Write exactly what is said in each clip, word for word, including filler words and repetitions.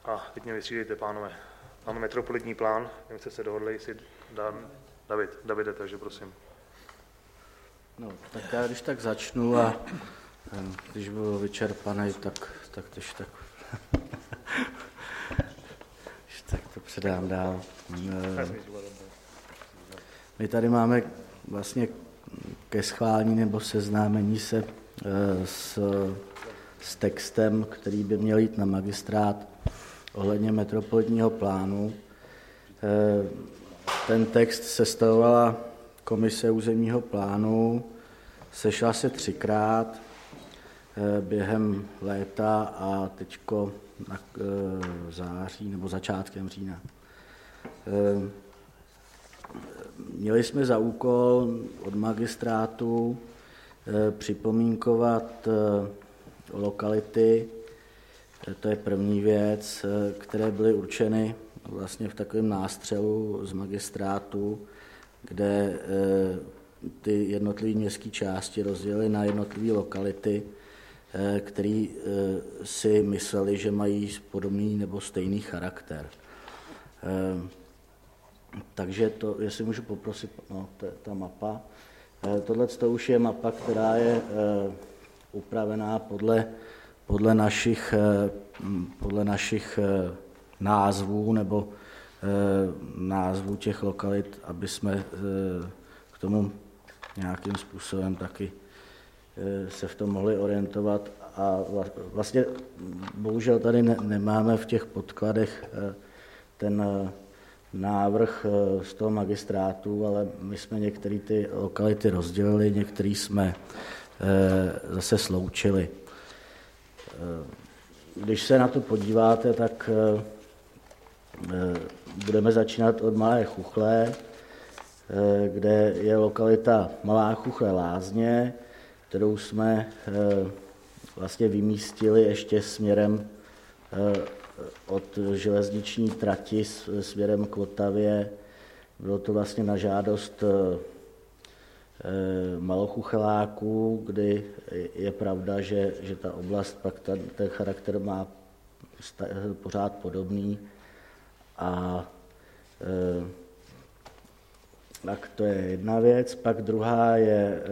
A teď mě vystřídejte, pánové. Máme metropolitní plán, nevím, jste se dohodli, jestli dá David, Davide, takže prosím. No, tak já když tak začnu a když byl vyčerpaný, tak, tak když tak, když tak to předám dál. My tady máme vlastně ke schválení nebo seznámení se s, s textem, který by měl jít na magistrát ohledně metropolitního plánu. Ten text sestavovala komise územního plánu, sešla se třikrát během léta a teďko na září nebo začátkem října. Měli jsme za úkol od magistrátu připomínkovat lokality, to je první věc, které byly určeny vlastně v takovém nástřelu z magistrátu, kde ty jednotlivé městské části rozdělily na jednotlivé lokality, které si mysleli, že mají podobný nebo stejný charakter. Takže to, jestli můžu poprosit, no, ta, ta mapa. Tohle to už je mapa, která je upravená podle, podle našich, podle našich názvů nebo názvů těch lokalit, aby jsme k tomu nějakým způsobem taky se v tom mohli orientovat. A vlastně bohužel tady ne, nemáme v těch podkladech ten návrh z toho magistrátu, ale my jsme některé ty lokality rozdělili, některé jsme zase sloučili. Když se na to podíváte, tak budeme začínat od Malé Chuchle, kde je lokalita Malá Chuchle Lázně, kterou jsme vlastně vymístili ještě směrem od železniční trati směrem k Vltavě. Bylo to vlastně na žádost malochucheláků, kdy je pravda, že, že ta oblast pak ten, ten charakter má pořád podobný. A e, tak to je jedna věc. Pak druhá je,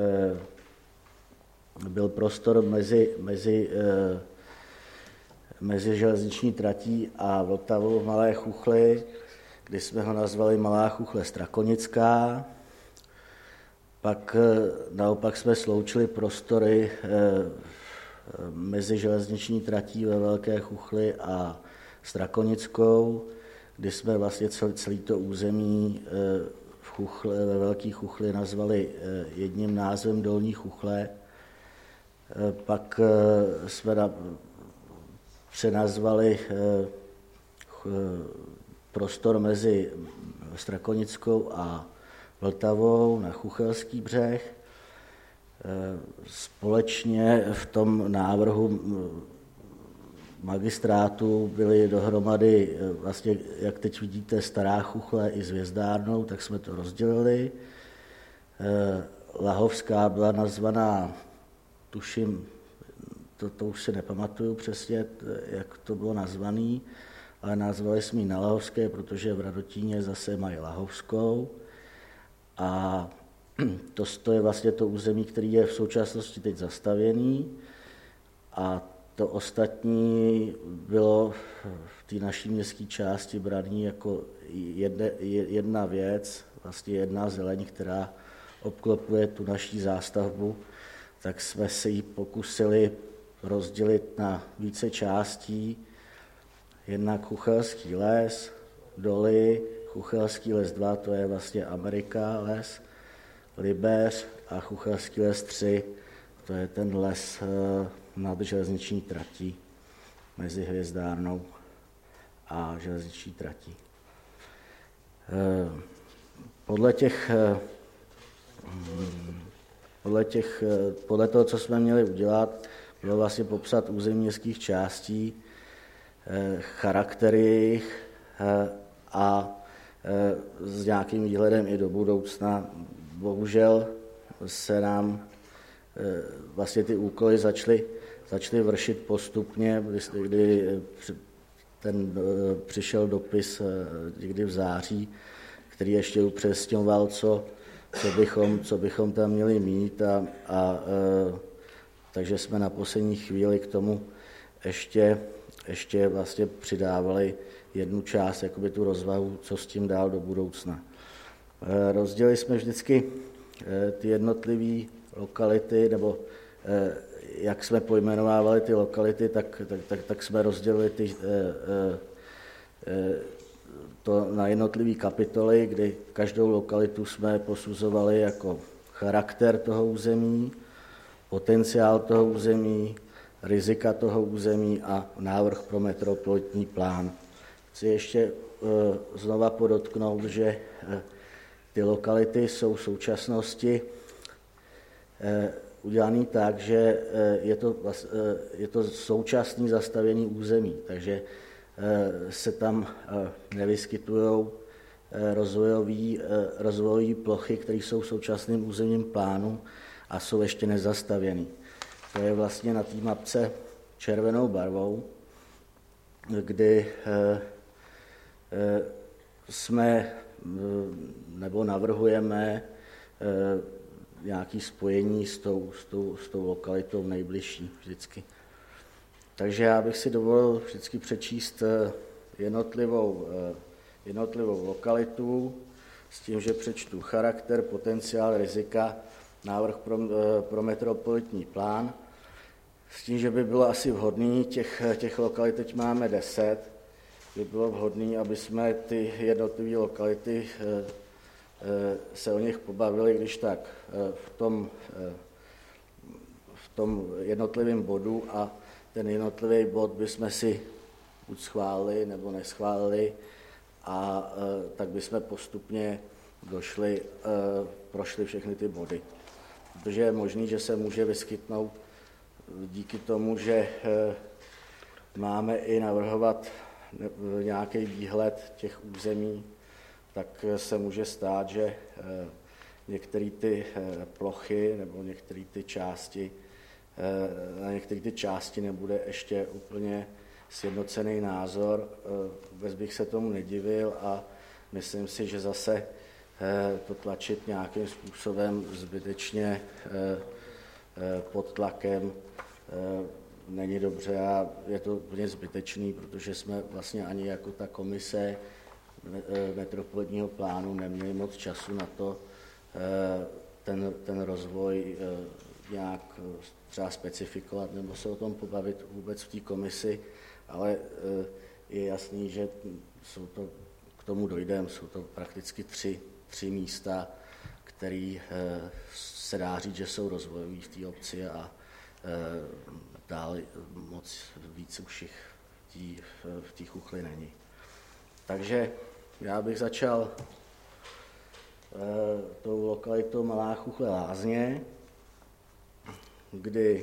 e, byl prostor mezi, mezi, e, mezi železniční tratí a Vltavou v Malé Chuchli, kdy jsme ho nazvali Malá Chuchle Strakonická. Pak e, naopak jsme sloučili prostory e, mezi železniční tratí ve Velké Chuchli a Strakonickou, kdy jsme vlastně celé to území v Chuchle, ve Velké Chuchli nazvali jedním názvem Dolní Chuchle. Pak jsme přenazvali prostor mezi Strakonickou a Vltavou na Chuchelský břeh. Společně v tom návrhu magistrátu byly dohromady, vlastně, jak teď vidíte, Stará Chuchle i s Hvězdárnou, tak jsme to rozdělili. Lahovská byla nazvaná, tuším, to, to už si nepamatuju přesně, jak to bylo nazvaný, ale nazvali jsme ji na Lahovské, protože v Radotíně zase mají Lahovskou. A to, to je vlastně to území, které je v současnosti teď zastavěný. A to ostatní bylo v té naší městské části braný jako jedne, jedna věc, vlastně jedna zeleň, která obklopuje tu naší zástavbu, tak jsme se ji pokusili rozdělit na více částí. Jednak Chuchelský les, doly, Chuchelský les dva, to je vlastně Amerika les, Libeř a Chuchelský les tři, to je ten les nad železniční tratí mezi Hvězdárnou a železniční tratí. Podle těch, podle těch, podle toho, co jsme měli udělat, bylo vlastně popsat území městských částí, charaktery jejich a s nějakým výhledem i do budoucna. Bohužel se nám vlastně ty úkoly začaly začaly vršit postupně, kdy ten přišel dopis někdy v září, který ještě upřesňoval, co, co, bychom, co bychom tam měli mít a, a takže jsme na poslední chvíli k tomu ještě, ještě vlastně přidávali jednu část, jakoby tu rozvahu, co s tím dál do budoucna. Rozdělili jsme vždycky ty jednotlivé lokality, nebo jak jsme pojmenovávali ty lokality, tak, tak, tak, tak jsme rozdělili ty, to na jednotlivé kapitoly, kdy každou lokalitu jsme posuzovali jako charakter toho území, potenciál toho území, rizika toho území a návrh pro metropolitní plán. Chci ještě znova podotknout, že ty lokality jsou v současnosti udělané tak, že je to, je to současné zastavění území, takže se tam nevyskytují rozvojové plochy, které jsou v současném územním plánu a jsou ještě nezastavěné. To je vlastně na té mapce červenou barvou, kdy jsme nebo navrhujeme nějaké spojení s tou, s, tou, s tou lokalitou nejbližší vždycky. Takže já bych si dovolil vždycky přečíst jednotlivou, jednotlivou lokalitu s tím, že přečtu charakter, potenciál, rizika, návrh pro, pro metropolitní plán, s tím, že by bylo asi vhodné, těch, těch lokalit teď máme deset, by bylo vhodné, aby jsme ty jednotlivé lokality se o nich pobavili, když tak v tom, v tom jednotlivém bodu a ten jednotlivý bod bychom si buď schválili nebo neschválili a tak bychom postupně došli, prošli všechny ty body. Protože je možné, že se může vyskytnout díky tomu, že máme i navrhovat nějaký výhled těch území, tak se může stát, že některé ty plochy nebo některé ty části, na některé ty části nebude ještě úplně sjednocený názor. Vůbec bych se tomu nedivil a myslím si, že zase to tlačit nějakým způsobem zbytečně pod tlakem není dobře a je to úplně zbytečný, protože jsme vlastně ani jako ta komise metropolitního plánu neměli moc času na to ten, ten rozvoj nějak třeba specifikovat nebo se o tom pobavit vůbec v té komisi, ale je jasný, že jsou to, k tomu dojdeme, jsou to prakticky tři, tři místa, které se dá říct, že jsou rozvojové v té obci a dál moc víc už jich v té chuchli není. Takže já bych začal tou lokalitou Malá Chuchle Lázně, kdy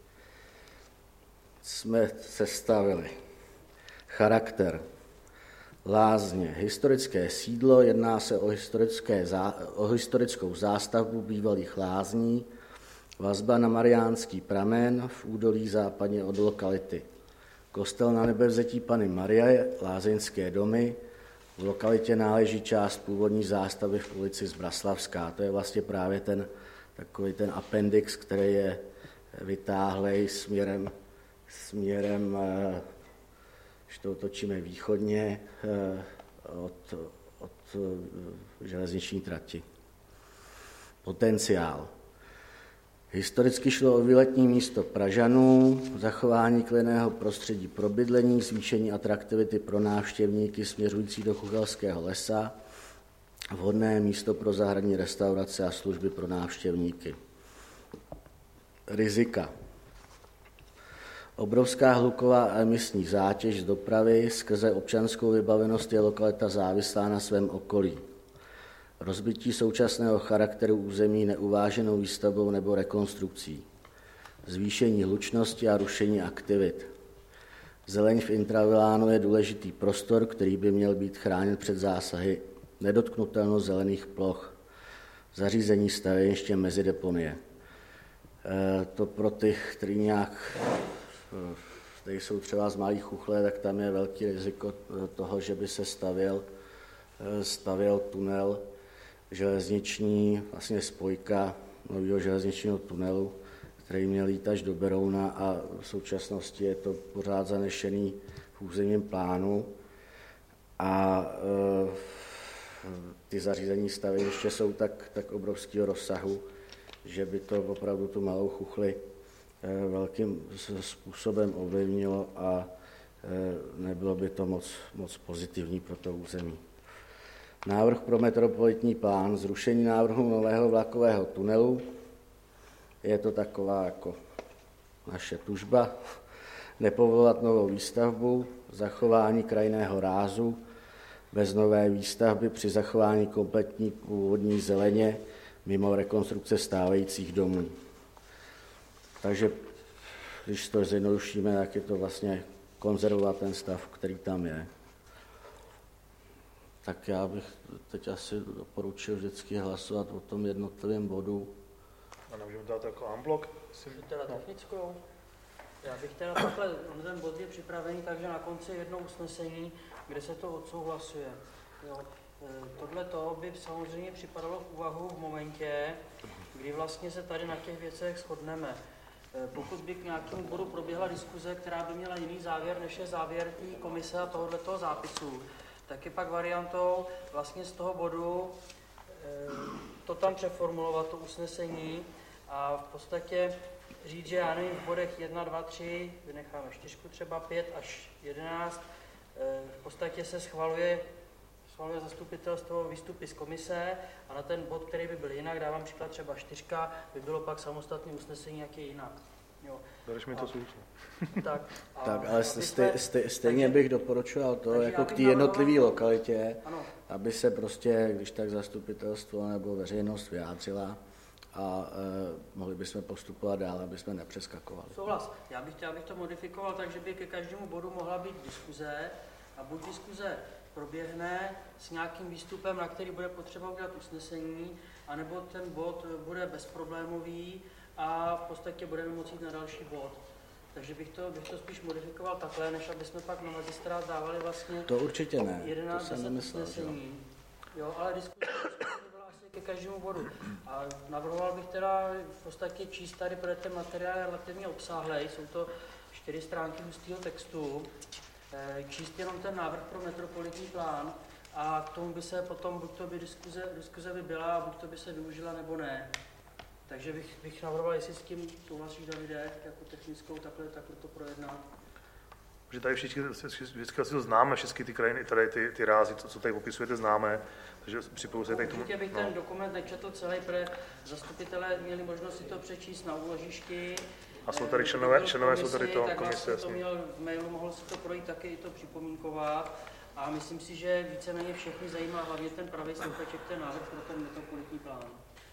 jsme sestavili charakter Lázně, historické sídlo, jedná se o, historické, o historickou zástavbu bývalých lázní, vazba na Mariánský pramen v údolí západně od lokality. Kostel na Nebevzetí Panny Marie, lázeňské domy, v lokalitě náleží část původní zástavby v ulici Zbraslavská. To je vlastně právě ten takový ten appendix, který je vytáhlej směrem, směrem když to otočíme východně, od, od železniční trati. Potenciál. Historicky šlo o výletní místo Pražanů, zachování klidného prostředí pro bydlení, zvýšení atraktivity pro návštěvníky směřující do Chuchelského lesa, vhodné místo pro zahradní restaurace a služby pro návštěvníky. Rizika. Obrovská hluková a emisní zátěž z dopravy skrze občanskou vybavenost je lokalita závislá na svém okolí. Rozbití současného charakteru území neuváženou výstavbou nebo rekonstrukcí. Zvýšení hlučnosti a rušení aktivit. Zeleň v intravilánu je důležitý prostor, který by měl být chráněn před zásahy. Nedotknutelnost zelených ploch. Zařízení staveniště mezideponie. E, to pro ty, kteří nějak tady jsou třeba z Malých Chuchle, tak tam je velký riziko toho, že by se stavěl, stavěl tunel železniční, vlastně spojka nového železničního tunelu, který měl jít až do Berouna a v současnosti je to pořád zanešený v územním plánu. A e, ty zařízení staveniště jsou tak, tak obrovského rozsahu, že by to opravdu tu Malou Chuchli e, velkým způsobem ovlivnilo a e, nebylo by to moc, moc pozitivní pro to území. Návrh pro metropolitní plán, zrušení návrhu nového vlakového tunelu. Je to taková jako naše tužba. Nepovolovat novou výstavbu, zachování krajinného rázu, bez nové výstavby při zachování kompletní původní zeleně mimo rekonstrukce stávajících domů. Takže když to zjednodušíme, tak je to vlastně konzervovat ten stav, který tam je. Tak já bych teď asi doporučil vždycky hlasovat o tom jednotlivém bodu. A nemůžeme dát jako unblock? Teda technickou. Já bych teda takhle, ten bod je připravený, takže na konci jedno usnesení, kde se to odsouhlasuje. Jo. Tohle to by samozřejmě připadalo v úvahu v momentě, kdy vlastně se tady na těch věcech shodneme. Pokud by k nějakému bodu proběhla diskuze, která by měla jiný závěr, než je závěr té komise a tohoto zápisu, tak je pak variantou vlastně z toho bodu to tam přeformulovat, to usnesení a v podstatě říct, že já nevím, v bodech jedna, dva, tři, vynecháme čtyřku třeba, pět až jedenáct, v podstatě se schvaluje, schvaluje zastupitelstvo výstupy z komise a na ten bod, který by byl jinak, dávám příklad třeba čtyřka, by bylo pak samostatné usnesení, jak je jinak. Jo. Bereš mi to slušně. Tak, tak, ale stej, stej, stejně bych doporučoval to, jako k té navrhoval... jednotlivé lokalitě, ano. aby se prostě, když tak zastupitelstvo nebo veřejnost vyjádřila a e, mohli bychom postupovat dál, aby jsme nepřeskakovali. Souhlas. Já bych, já bych to modifikoval tak, že by ke každému bodu mohla být diskuze a buď diskuze proběhne s nějakým výstupem, na který bude potřeba udělat usnesení, anebo ten bod bude bezproblémový a v podstatě budeme moci jít na další bod. Takže bych to, bych to spíš modifikoval takhle, než aby jsme pak na magistrát dávali vlastně to určitě ne, jedenáct, to jsem nemyslel, usnesení. Jo, ale diskuze byla asi ke každému bodu. A navrhoval bych teda v podstatě číst tady, protože ten materiál je relativně obsáhlej, jsou to čtyři stránky hustého textu, číst jenom ten návrh pro metropolitní plán a k tomu by se potom, buď to by diskuze, diskuze by byla, buď to by se využila, nebo ne. Takže bych, bych navrhoval, jestli s tím souhlasíš, Davide, jako technickou, takhle, takhle to projednat. Protože tady všichni, vždycky asi to známe, všechny ty krajiny, tady ty, ty rázy, co, co tady popisujete, známe, takže připoju se tady k tomu. Určitě bych no. ten dokument nečetl celý, protože zastupitelé měli možnost si to přečíst na úložišti. A jsou tady členové, členové jsou tady to tak komise, vlastně to měl v mailu, mohl si to projít taky i to připomínkovat. A myslím si, že víceméně všechny zajímá hlavně ten pravý sloupeček, ten návrh pro ten metropolitní plán.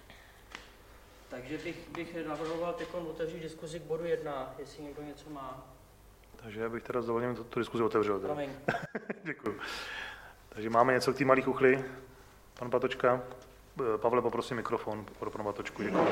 Takže bych, bych navrhoval teď otevřít diskuzi k bodu jedna, jestli někdo něco má. Takže já bych teda s dovolením tu, tu diskuzi otevřel. Promiň. Děkuji. Takže máme něco k té Malé Chuchli. Pan Patočka. Pavle, poprosím mikrofon pro pana Patočku. Děkuji.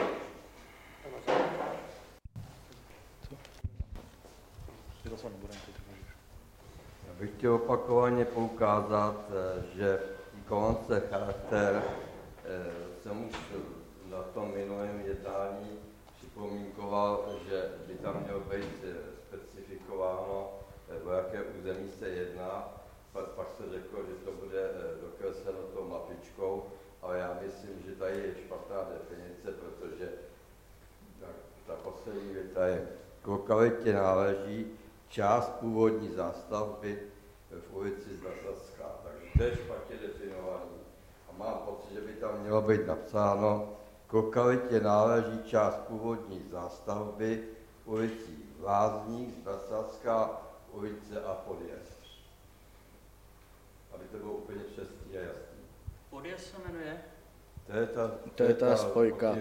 Já bych chtěl opakovaně poukázat, že kolonce charakter jsem už na tom minulém jednání připomínkoval, že by tam mělo být specifikováno, o jaké území se jedná. Pak, pak se řeklo, že to bude dokresleno tou mapičkou, ale já myslím, že tady je špatná definice, protože ta, ta poslední věta je, k lokalitě náleží část původní zástavby v ulici Zlasadská. Takže to je špatně definovaný. A mám pocit, že by tam mělo být napsáno, k lokalitě náleží část původní zástavby v ulici Lázník, Zlasadská, ulice a Podjezd. Aby to bylo úplně přesný a jasný. Podjezd se jmenuje? To je ta, to to je ta, ta spojka.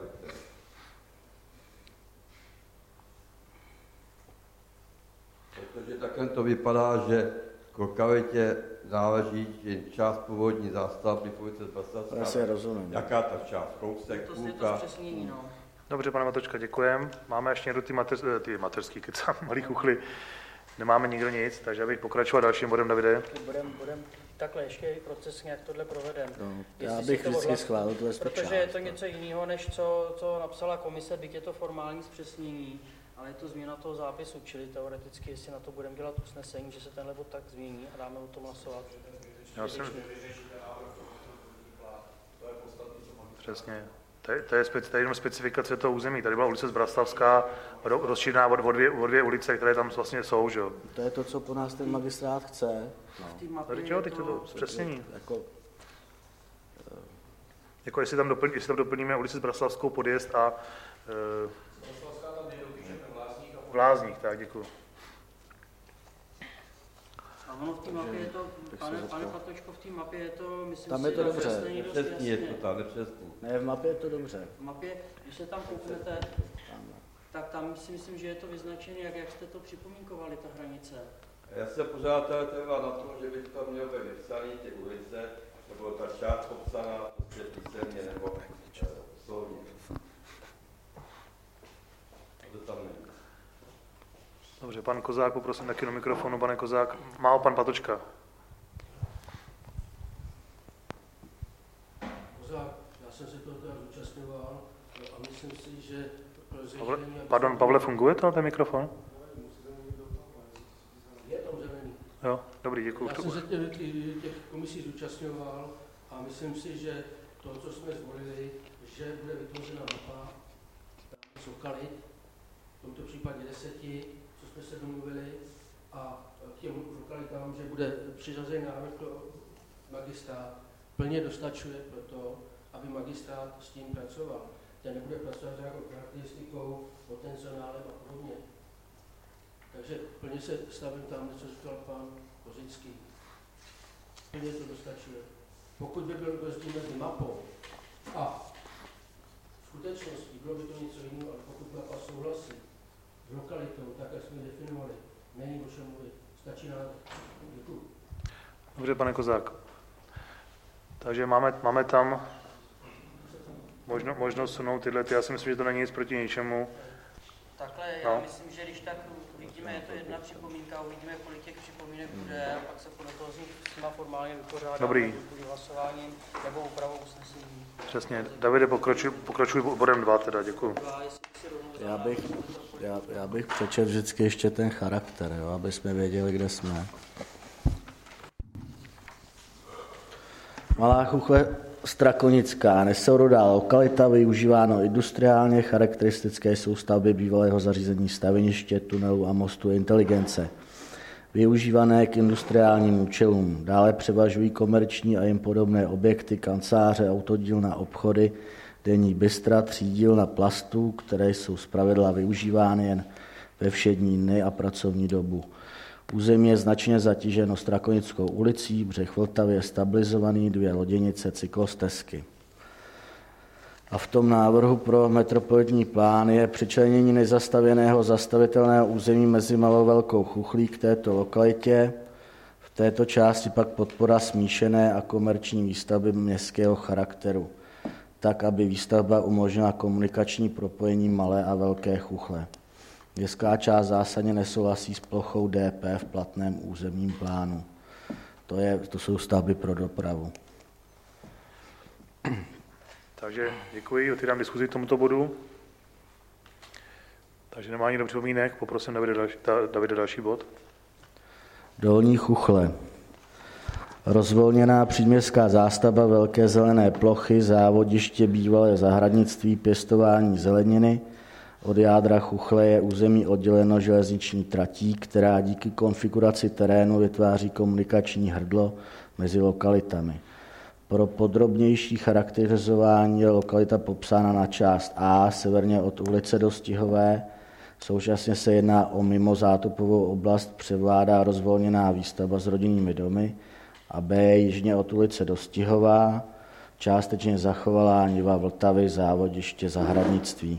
Protože takhle to vypadá, že k lokalitě náleží část původní zástavby v ulici Zlasadská. Já si rozumím. Jaká ta část? Kousek, to půlka? To zpřesnění, no. Dobře, pane Matočka, děkujem. Máme ještě někdo ty, mateř, ty mateřský kecám, Malý Chuchly. Nemáme nikdo nic, takže abych pokračoval dalším bodem, Davide. Budem, budem takhle ještě procesně, jak tohle provedeme. No, já bych vždycky schválil tu protože je to něco jiného, než co, co napsala komise, byť je to formální zpřesnění, ale je to změna toho zápisu, čili teoreticky, jestli na to budeme dělat usnesení, že se tenhle bod tak změní a dáme o tom hlasovat. Já jsem... Přesně. To je, to je, speci, to je jenom specifikace toho území. Tady byla ulice Zbraslavská, rozšířená o, o, dvě, o dvě ulice, které tam vlastně jsou, že jo? To je to, co po nás ten magistrát chce. No. Tady čeho, teď to, to zpřesnění. Jako, jako jestli, tam doplň, jestli tam doplníme ulici Zbraslavskou, podjezd a... Uh, v Lázních, tak děkuji. A ono v té mapě je to, pane, pane Patočko, v té mapě je to, myslím tam si, je to dobře. Nepřesný je to tam, nepřesný. Ne, v mapě je to dobře. V mapě, když se tam kouknete, tak tam si myslím, že je to vyznačené, jak, jak jste to připomínkovali, ta hranice. Já se pořád trvá na tom, že by to mělo být vypsané ty ulice, nebo ta část popsaná prostě písemně, nebo slovně. To tam není. Dobře, pan Kozák, poprosím taky do mikrofonu, pane Kozák. Má pan Patočka. Kozák, já jsem se toho teda zúčastňoval a myslím si, že... Pavle, pardon, Pavle, funguje to, ten mikrofon? Je tam zelený. Jo, dobrý, děkuji. Já jsem se těch, těch komisí zúčastňoval a myslím si, že to, co jsme zvolili, že bude vytvořena mapa z lokalit, v tomto případě deseti, co jsme se domluvili, a k těm lokalitám, že bude přiřazen návrh magistrát, plně dostačuje pro to, aby magistrát s tím pracoval. Ten nebude pracovat s nějakou charakteristikou, potenciálem a podobně. Takže plně se stavím tam, co říkal pan Kozický. Plně to dostačuje. Pokud by byl rozdíl mezi mapou a skutečností, bylo by to něco jiného, ale pokud mapa souhlasí s lokalitou, tak jak jsme definovali, není o čem mluvit. Stačí návrh. Děkuji. Dobře, pane Kozák. Takže máme, máme tam možno, možnost sunout tyhle, já si myslím, že to není nic proti ničemu. Takhle, no. Já myslím, že když tak uvidíme, je to jedna připomínka, uvidíme, kolik těch připomínek bude, a pak se podle toho z nich s nima formálně vypořádáme, dobrý, buď hlasováním nebo úpravou usnesení. Přesně. Davide, pokračuj, pokračuj bodem dva teda, děkuji. Já bych, já, já bych přečetl vždycky ještě ten charakter, jo, aby jsme věděli, kde jsme. Malá Chuchle Strakonická, nesourodá lokalita, využíváno industriálně, charakteristické jsou stavby bývalého zařízení staveniště, tunelu a mostu inteligence. Využívané k industriálním účelům. Dále převažují komerční a jim podobné objekty, kanceláře, autodílna, obchody, denní bystra, třídílna plastů, které jsou zpravidla využívány jen ve všední dny a pracovní dobu. Území je značně zatíženo Strakonickou ulicí, břeh Vltavy je stabilizovaný, dvě loděnice, cyklostezky. A v tom návrhu pro metropolitní plán je přičlenění nezastavěného zastavitelného území mezi Malou Velkou Chuchlí k této lokalitě. V této části pak podpora smíšené a komerční výstavby městského charakteru, tak, aby výstavba umožnila komunikační propojení Malé a Velké Chuchle. Městská část zásadně nesouhlasí s plochou D P v platném územním plánu. To, je, to jsou stavby pro dopravu. Takže děkuji, otevírám diskuzi k tomuto bodu. Takže nemá nikdo připomínek, poprosím Davide další, Davide další bod. Dolní Chuchle. Rozvolněná příměstská zástavba, velké zelené plochy, závodiště, bývalé zahradnictví, pěstování zeleniny. Od jádra Chuchle je území odděleno železniční tratí, která díky konfiguraci terénu vytváří komunikační hrdlo mezi lokalitami. Pro podrobnější charakterizování je lokalita popsána na část A, severně od ulice Dostihové. Současně se jedná o mimozátopovou oblast, převládá rozvolněná výstavba s rodinnými domy, a B, jižně od ulice Dostihová, částečně zachovalá niva Vltavy, závodiště, zahradnictví.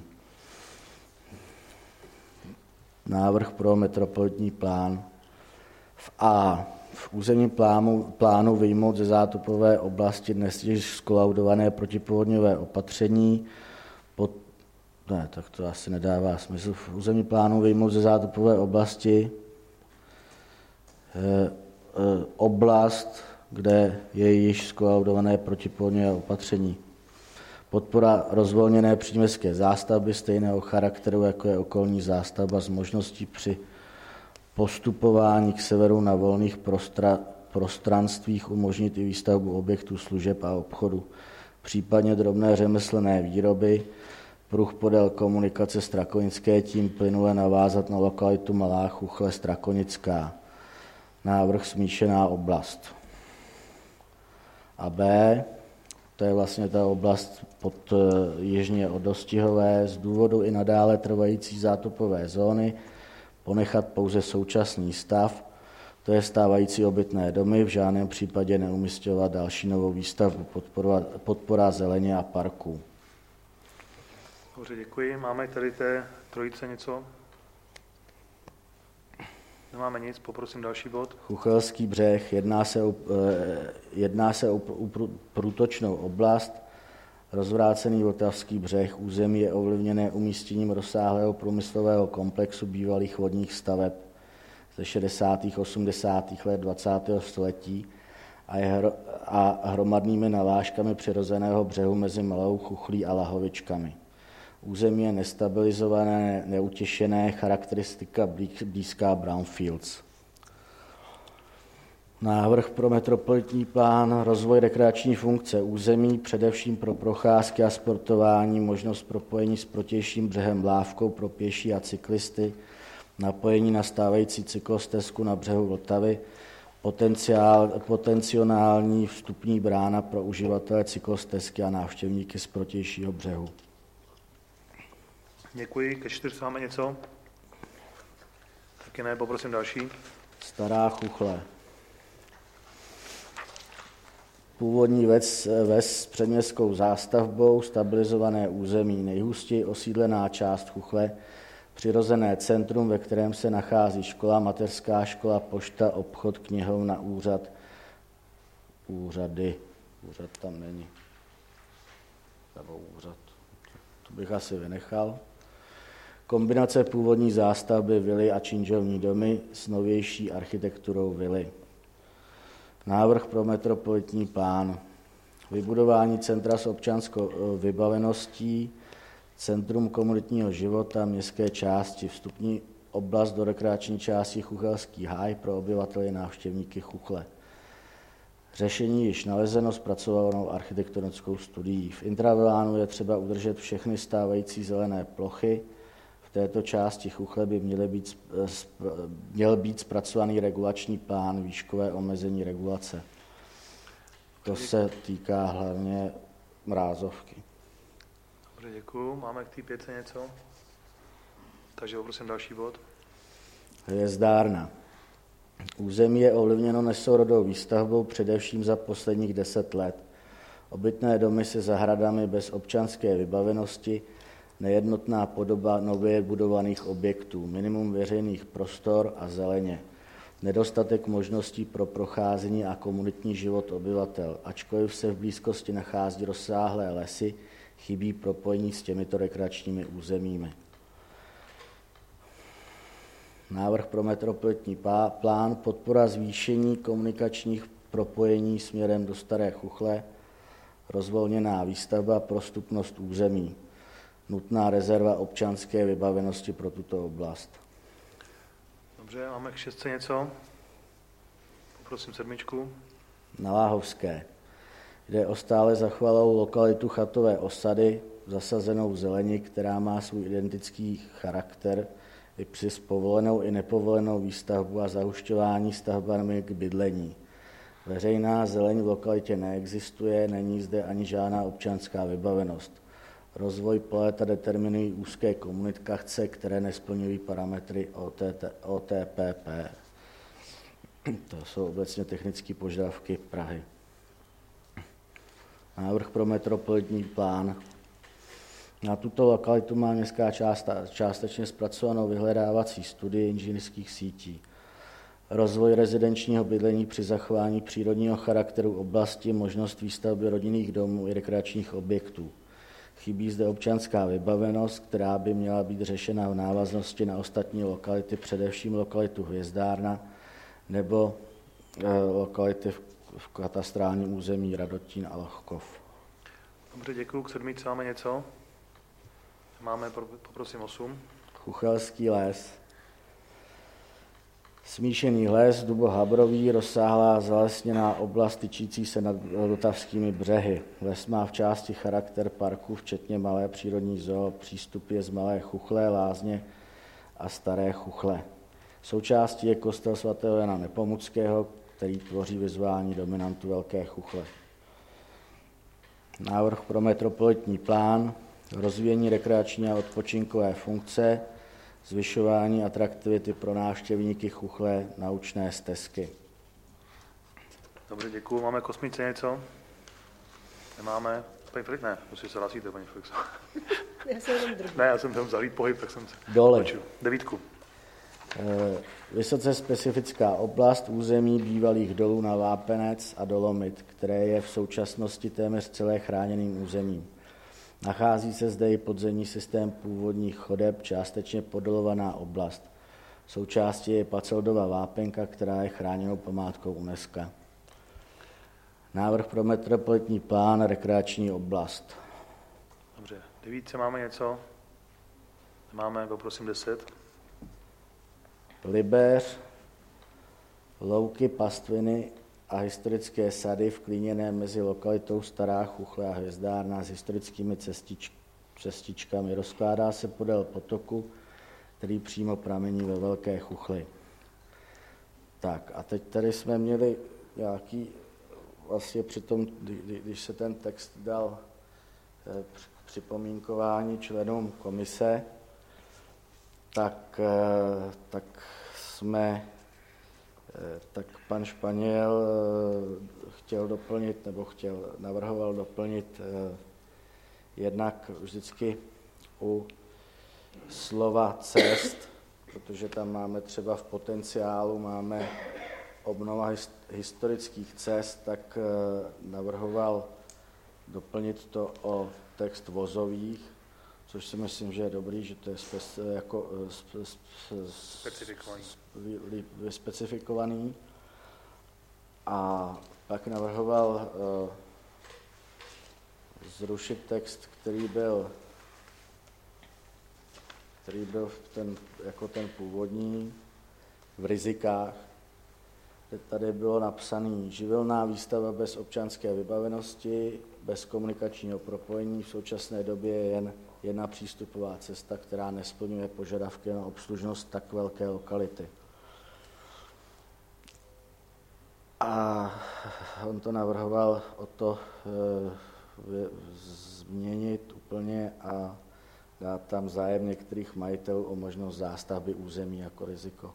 Návrh pro metropolitní plán. V A. V územním plánu, plánu vyjmout ze zátopové oblasti dnes již skolaudované protipovodňové opatření. Pod, ne, tak to asi nedává smysl. V územním plánu vyjmout ze zátopové oblasti oblast, kde je již skolaudované protipovodňové opatření. Podpora rozvolněné příměstské zástavby stejného charakteru, jako je okolní zástavba, s možností při postupování k severu na volných prostra, prostranstvích umožnit i výstavbu objektů služeb a obchodu, případně drobné řemeslné výroby, pruh podél komunikace Strakonické, tím plynule navázat na lokalitu Malá Chuchle Strakonická. Návrh smíšená oblast. A B, to je vlastně ta oblast pod jižně od Dostihové, z důvodu i nadále trvající zátopové zóny ponechat pouze současný stav, to je stávající obytné domy, v žádném případě neumisťovat další novou výstavbu, podpora, podpora zeleně a parků. Dobře, děkuji. Máme tady té trojice něco? Nemáme nic, poprosím další bod. Chuchelský břeh, jedná se o, jedná se o průtočnou oblast, rozvrácený Vltavský břeh, území je ovlivněné umístěním rozsáhlého průmyslového komplexu bývalých vodních staveb ze šedesátých osmdesátých let dvacátého století a, je hro, a hromadnými navážkami přirozeného břehu mezi Malou Chuchlí a Lahovičkami. Území je nestabilizované, neutěšené, charakteristika blízká brownfields. Návrh pro metropolitní plán, rozvoj rekreační funkce území, především pro procházky a sportování, možnost propojení s protějším břehem Lávkou pro pěší a cyklisty, napojení na stávající cyklostezku na břehu Vltavy, potenciál, potenciální vstupní brána pro uživatele cyklostezky a návštěvníky z protějšího břehu. Děkuji. Ke čtyřce máme něco? Taky ne, poprosím další. Stará Chuchle. Původní ves, ves s předměstskou zástavbou, stabilizované území, nejhustěji osídlená část Chuchle, přirozené centrum, ve kterém se nachází škola, mateřská škola, pošta, obchod, knihovna, úřad, úřady, úřad tam není, nebo úřad, to bych asi vynechal. Kombinace původní zástavby vily a činžovní domy s novější architekturou vily. Návrh pro metropolitní plán. Vybudování centra s občanskou vybaveností, centrum komunitního života, městské části, vstupní oblast do rekreační části Chuchelský háj pro obyvatele návštěvníky Chuchle. Řešení již nalezeno zpracovanou architektonickou studií. V intravilánu je třeba udržet všechny stávající zelené plochy. V této části Chuchle by měly být, měl být zpracovaný regulační plán, výškové omezení regulace. To se týká hlavně Mrázovky. Dobře, děkuju. Máme k té pětce něco? Takže poprosím další bod. Hvězdárna. Území je ovlivněno nesourodou výstavbou především za posledních deset let. Obytné domy se zahradami bez občanské vybavenosti, nejednotná podoba nově budovaných objektů, minimum veřejných prostor a zeleně, nedostatek možností pro procházení a komunitní život obyvatel, ačkoliv se v blízkosti nachází rozsáhlé lesy, chybí propojení s těmito rekreačními územími. Návrh pro metropolitní plán, podpora zvýšení komunikačních propojení směrem do Staré Chuchle, rozvolněná výstavba, prostupnost území, nutná rezerva občanské vybavenosti pro tuto oblast. Dobře, máme k šestce něco? Poprosím sedmičku. Na Láhovské. Jde o stále zachovalou lokalitu chatové osady, zasazenou v zeleni, která má svůj identický charakter i přes povolenou i nepovolenou výstavbu a zahušťování stavbami k bydlení. Veřejná zeleň v lokalitě neexistuje, není zde ani žádná občanská vybavenost. Rozvoj poléta determinují úzké komunikace, které nesplňují parametry O T P P. To jsou obecně technické požadavky Prahy. Návrh pro metropolitní plán. Na tuto lokalitu má městská část, částečně zpracovanou vyhledávací studii inženýrských sítí. Rozvoj rezidenčního bydlení při zachování přírodního charakteru oblasti, možnost výstavby rodinných domů i rekreačních objektů. Chybí zde občanská vybavenost, která by měla být řešena v návaznosti na ostatní lokality, především lokalitu Hvězdárna, nebo e, lokality v, v katastrálním území Radotín a Lohkov. Dobře, děkuju. K sedmičce máme něco? Máme, poprosím, osm. Chuchelský les. Smíšený les, dubohabrový, rozsáhlá zalesněná oblast tyčící se nad vltavskými břehy. Les má v části charakter parku, včetně malé přírodní zoo, přístup je z Malé Chuchlé, Lázně a Staré Chuchle. Součástí je kostel svatého Jana Nepomuckého, který tvoří vizuální dominantu Velké Chuchle. Návrh pro metropolitní plán, rozvíjení rekreační a odpočinkové funkce, zvyšování atraktivity pro návštěvníky Chuchle, naučné stezky. Dobře, děkuju. Máme k osmičce něco? Nemáme? Paní Felix, ne, musíte se hlásíte, paní Felix. Já jsem jenom druhý. Ne, já jsem tam zahlíd pohyb, tak jsem se Dole. Počul. Devítku. Vysoce specifická oblast území bývalých dolů na Vápenec a Dolomit, které je v současnosti téměř celé chráněným územím. Nachází se zde i podzemní systém původních chodeb, částečně podolovaná oblast. Součástí je Paceldova vápenka, která je chráněnou památkou UNESCO. Návrh pro metropolitní plán, rekreační oblast. Dobře, devítce máme něco? Nemáme, poprosím deset. Libeř, louky, pastviny a historické sady vklíněné mezi lokalitou Stará Chuchle a Hvězdárna s historickými cestič, cestičkami. Rozkládá se podél potoku, který přímo pramení ve Velké Chuchli. Tak a teď tady jsme měli nějaký, vlastně při tom, když se ten text dal k připomínkování členům komise, tak, tak jsme, tak pan Španěl chtěl doplnit, nebo chtěl, navrhoval doplnit jednak vždycky u slova cest, protože tam máme třeba v potenciálu, máme obnova historických cest, tak navrhoval doplnit to o text vozových, což si myslím, že je dobrý, že to je speci, jako, spe, spe, specifikovaný. Spe, specifikovaný. A pak navrhoval uh, zrušit text, který byl, který byl ten, jako ten původní v rizikách. Tady bylo napsané živelná výstava bez občanské vybavenosti, bez komunikačního propojení. V současné době je jen jedna přístupová cesta, která nesplňuje požadavky na obslužnost tak velké lokality. A on to navrhoval o to e, změnit úplně a dát tam zájem některých majitelů o možnost zástavby území jako riziko.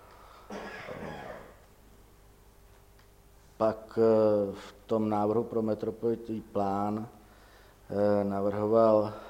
Pak v tom návrhu pro metropolitní plán navrhoval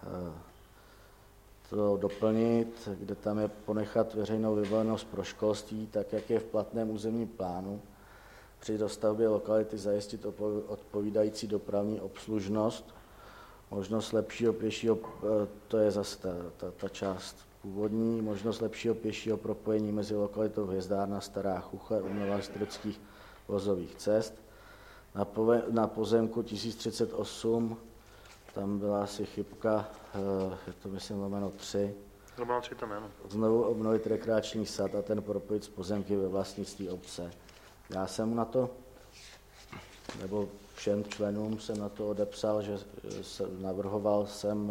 to doplnit, kde tam je ponechat veřejnou vybavenost pro školství, tak jak je v platném územním plánu. Při dostavbě lokality zajistit odpovídající dopravní obslužnost, možnost lepšího pěšího, to je zase ta, ta, ta část původní, možnost lepšího pěšího propojení mezi lokalitou Hvězdárna, Stará Chuchle, obnova historických vozových cest. Na, pove, na pozemku tisíc třicet osm, tam byla asi chybka, je to myslím lomeno tři. Lomeno tři tam, ano. Znovu obnovit rekreační sad a ten propojit s pozemky ve vlastnictví obce. Já jsem na to, nebo všem členům jsem na to odepsal, že navrhoval jsem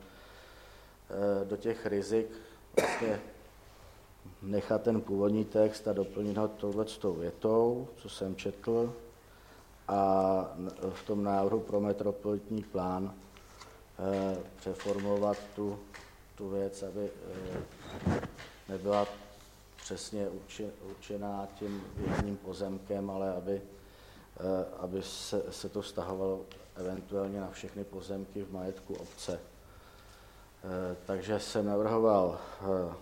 do těch rizik vlastně nechat ten původní text a doplnit ho touhletou větou, co jsem četl, a v tom návrhu pro metropolitní plán eh, přeformulovat tu, tu věc, aby eh, nebyla přesně určená tím jedním pozemkem, ale aby, eh, aby se, se to vztahovalo eventuálně na všechny pozemky v majetku obce. Eh, takže jsem navrhoval eh,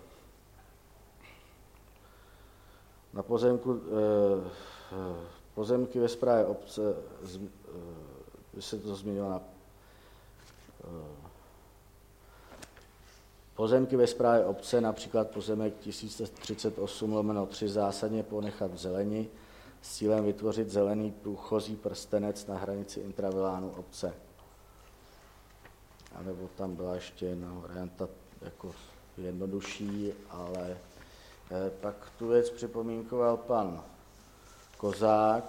na pozemku, eh, pozemky ve správě obce, by se to změnilo na, Pozemky ve správě obce, například pozemek tisíc třicet osm lomeno tři, zásadně ponechat v zeleni s cílem vytvořit zelený průchozí prstenec na hranici intravilánu obce. A nebo tam byla ještě jedna varianta jako jednodušší, ale eh, pak tu věc připomínkoval pan Kozák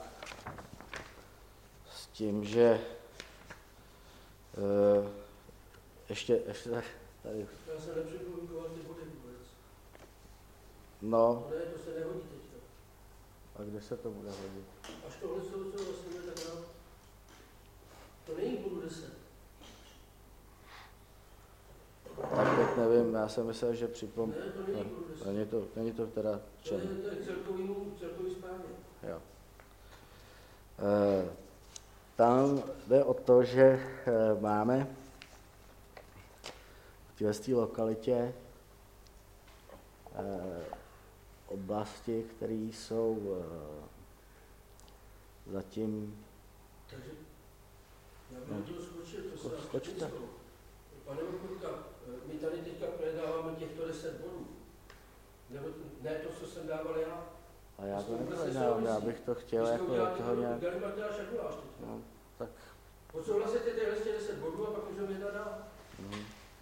s tím, že eh, ještě, ještě tady. Já se nepřipomínkoval ty body vůbec. No. Ne, to se nehodí teďka. A kde se to bude hodit? Až tohle jsou, co vlastně bude tak rád. To není bodu deset. Tak teď nevím, já jsem myslel, že připom... Ne, to není bodu deset. Není to, není to teda To je, čem? to je celkový, celkový správě. Jo. E, tam jde o to, že e, máme v této lokalitě e, oblasti, které jsou e, zatím... Takže já bych to skočil, to se Skočte. Pane Okurka, my tady teďka projednáváme těchto deset bodů. Nebo, ne to, co jsem dával já. A já to neprojednávám, já bych to chtěl jako do toho nějak... No, tak... Odsouhlasíte tyhle deset bodů a pak můžeme jednat dál. No.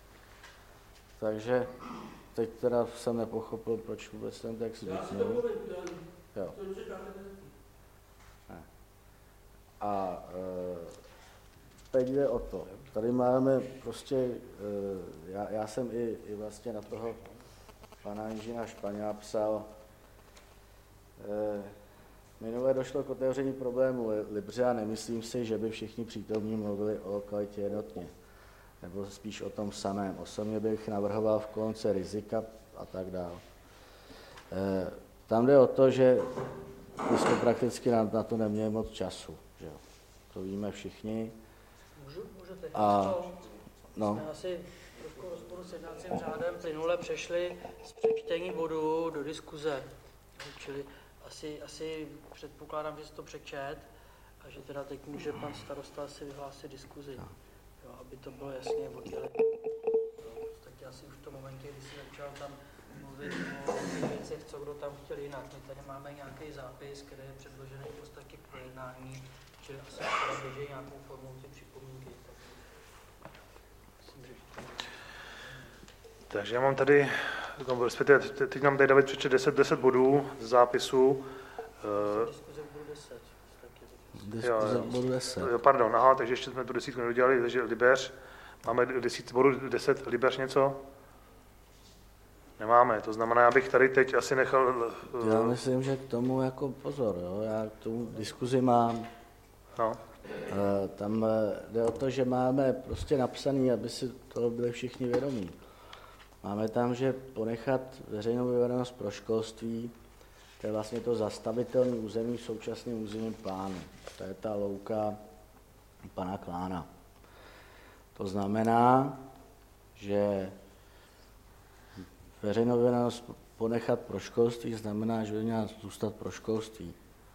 Takže teď teda jsem nepochopil, proč vůbec ten text Já si to vypnul. mluvím, Jo. to čekáte taky. A e, teď jde o to. Tady máme prostě, e, já, já jsem i, i vlastně na toho pana inženýra Španěla psal, e, minule došlo k otevření problému Libře a nemyslím si, že by všichni přítomní mluvili o lokalitě jednotně, nebo spíš o tom samém. Osobně bych navrhoval v kolonce rizika a tak dále. E, tam jde o to, že my jsme prakticky na, na to neměli moc času. Že jo? To víme všichni. Můžu, můžu teď A, no. Jsme asi trošku v rozporu s jednacím řádem plynule přešli z přečtení bodu do diskuze. Čili asi, asi předpokládám, že jsi to přečet a že teda teď může pan starosta si vyhlásit diskuzi, jo, aby to bylo jasně oddělené. V podstatě asi už v tom momentě, kdy jsi začal tam mluvit o těch věcech, co kdo tam chtěl jinak. My tady máme nějaký zápis, který je předložený v podstatě k projednání, čili asi teda běží nějakou formou ty připomínky. Takže já mám tady, respektive teď nám tady David přečte deset, deset bodů z zápisu. Diskuze bude deset. Diskuze bodu deset. Pardon, aha, takže ještě jsme tu desítku nedodělali, takže Libeř. Máme desít bodů deset, Libeř něco? Nemáme, to znamená, já bych tady teď asi nechal... Já myslím, že k tomu jako pozor, jo? Já k tomu diskuzi mám. No. Tam jde o to, že máme prostě napsaný, aby si toho byli všichni vědomí. Máme tam, že ponechat veřejnou vyvedenost pro školství, to je vlastně to zastavitelné území v současném územním plánu. To je ta louka pana Klána. To znamená, že veřejnou vyvedenost ponechat pro školství znamená, že by měla zůstat pro školství.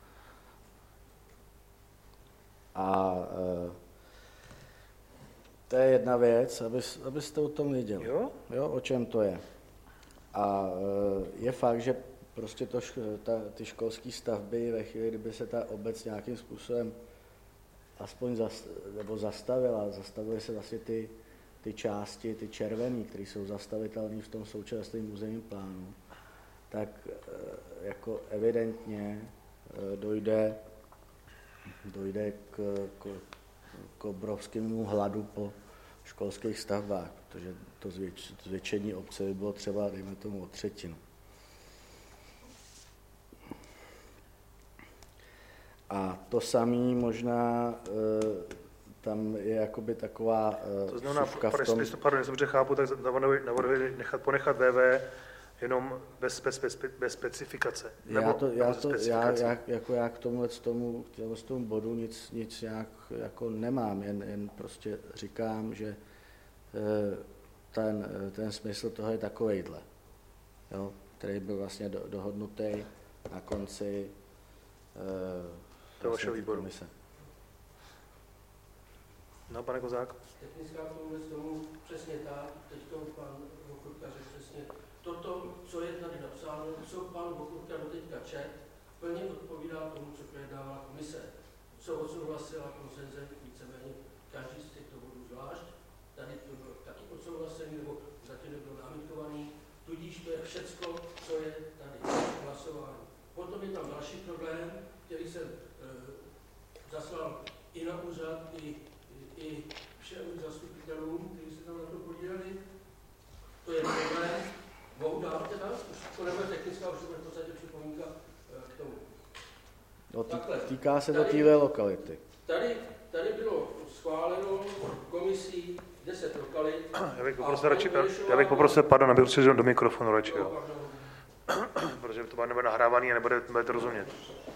A e, to je jedna věc, abys, abyste o tom věděli, Jo? Jo, o čem to je. A e, je fakt, že prostě to, ta, ty školské stavby ve chvíli, kdyby se ta obec nějakým způsobem aspoň zas, nebo zastavila, zastavily se vlastně ty, ty části, ty červené, které jsou zastavitelné v tom současném územním plánu, tak e, jako evidentně e, dojde dojde k, k, k obrovskému hladu po školských stavbách, protože to zvětš, zvětšení obce by bylo třeba, dejme tomu, o třetinu. A to samé možná e, tam je jakoby taková e, To znamená, vsuvka v tom... pardon, jestli dobře chápu, tak navrhuji nechat, ponechat V V jenom bez, bez, bez, bez specifikace. Já, nebo, to, nebo já, to, já, specifikace. já, jako já k tomuhle tomu, k tomuhle tomu bodu nic, nic nějak jako nemám, jen, jen prostě říkám, že ten, ten smysl toho je takovejhle, jo, který byl vlastně do, dohodnutý na konci toho vašeho vlastně výboru. Komise. No, pane Kozák. Technická k tomu, z tomu přesně tak, teď to pan Vokurka řekl přesně, toto, co je tady napsáno, co pan Vokurka doteďka čet, plně odpovídá tomu, co projednávala komise, co odsouhlasila konsenzem víceméně každý z těchto bodů zvlášť, tady to bylo taky odsouhlasený, nebo zatím nebylo námitkovaný, tudíž to je všecko, co je tady hlasování. Potom je tam další problém, který jsem e, zaslal i na úřad, i, i, i všem zastupitelům, kteří se tam na to podíleli. To je problém. Mohu dát teda? Už to nebude technická, už to bude v podstatě připomínka e, k tomu. No, tý, týká se to téhle lokality. Tady, tady bylo schváleno komisí deset lokalit. Já bych poprosil, radši, já bych poprosil pardon, abych přijel do mikrofonu radši, jo. Protože to nebude nahrávaný a nebude, budete rozumět.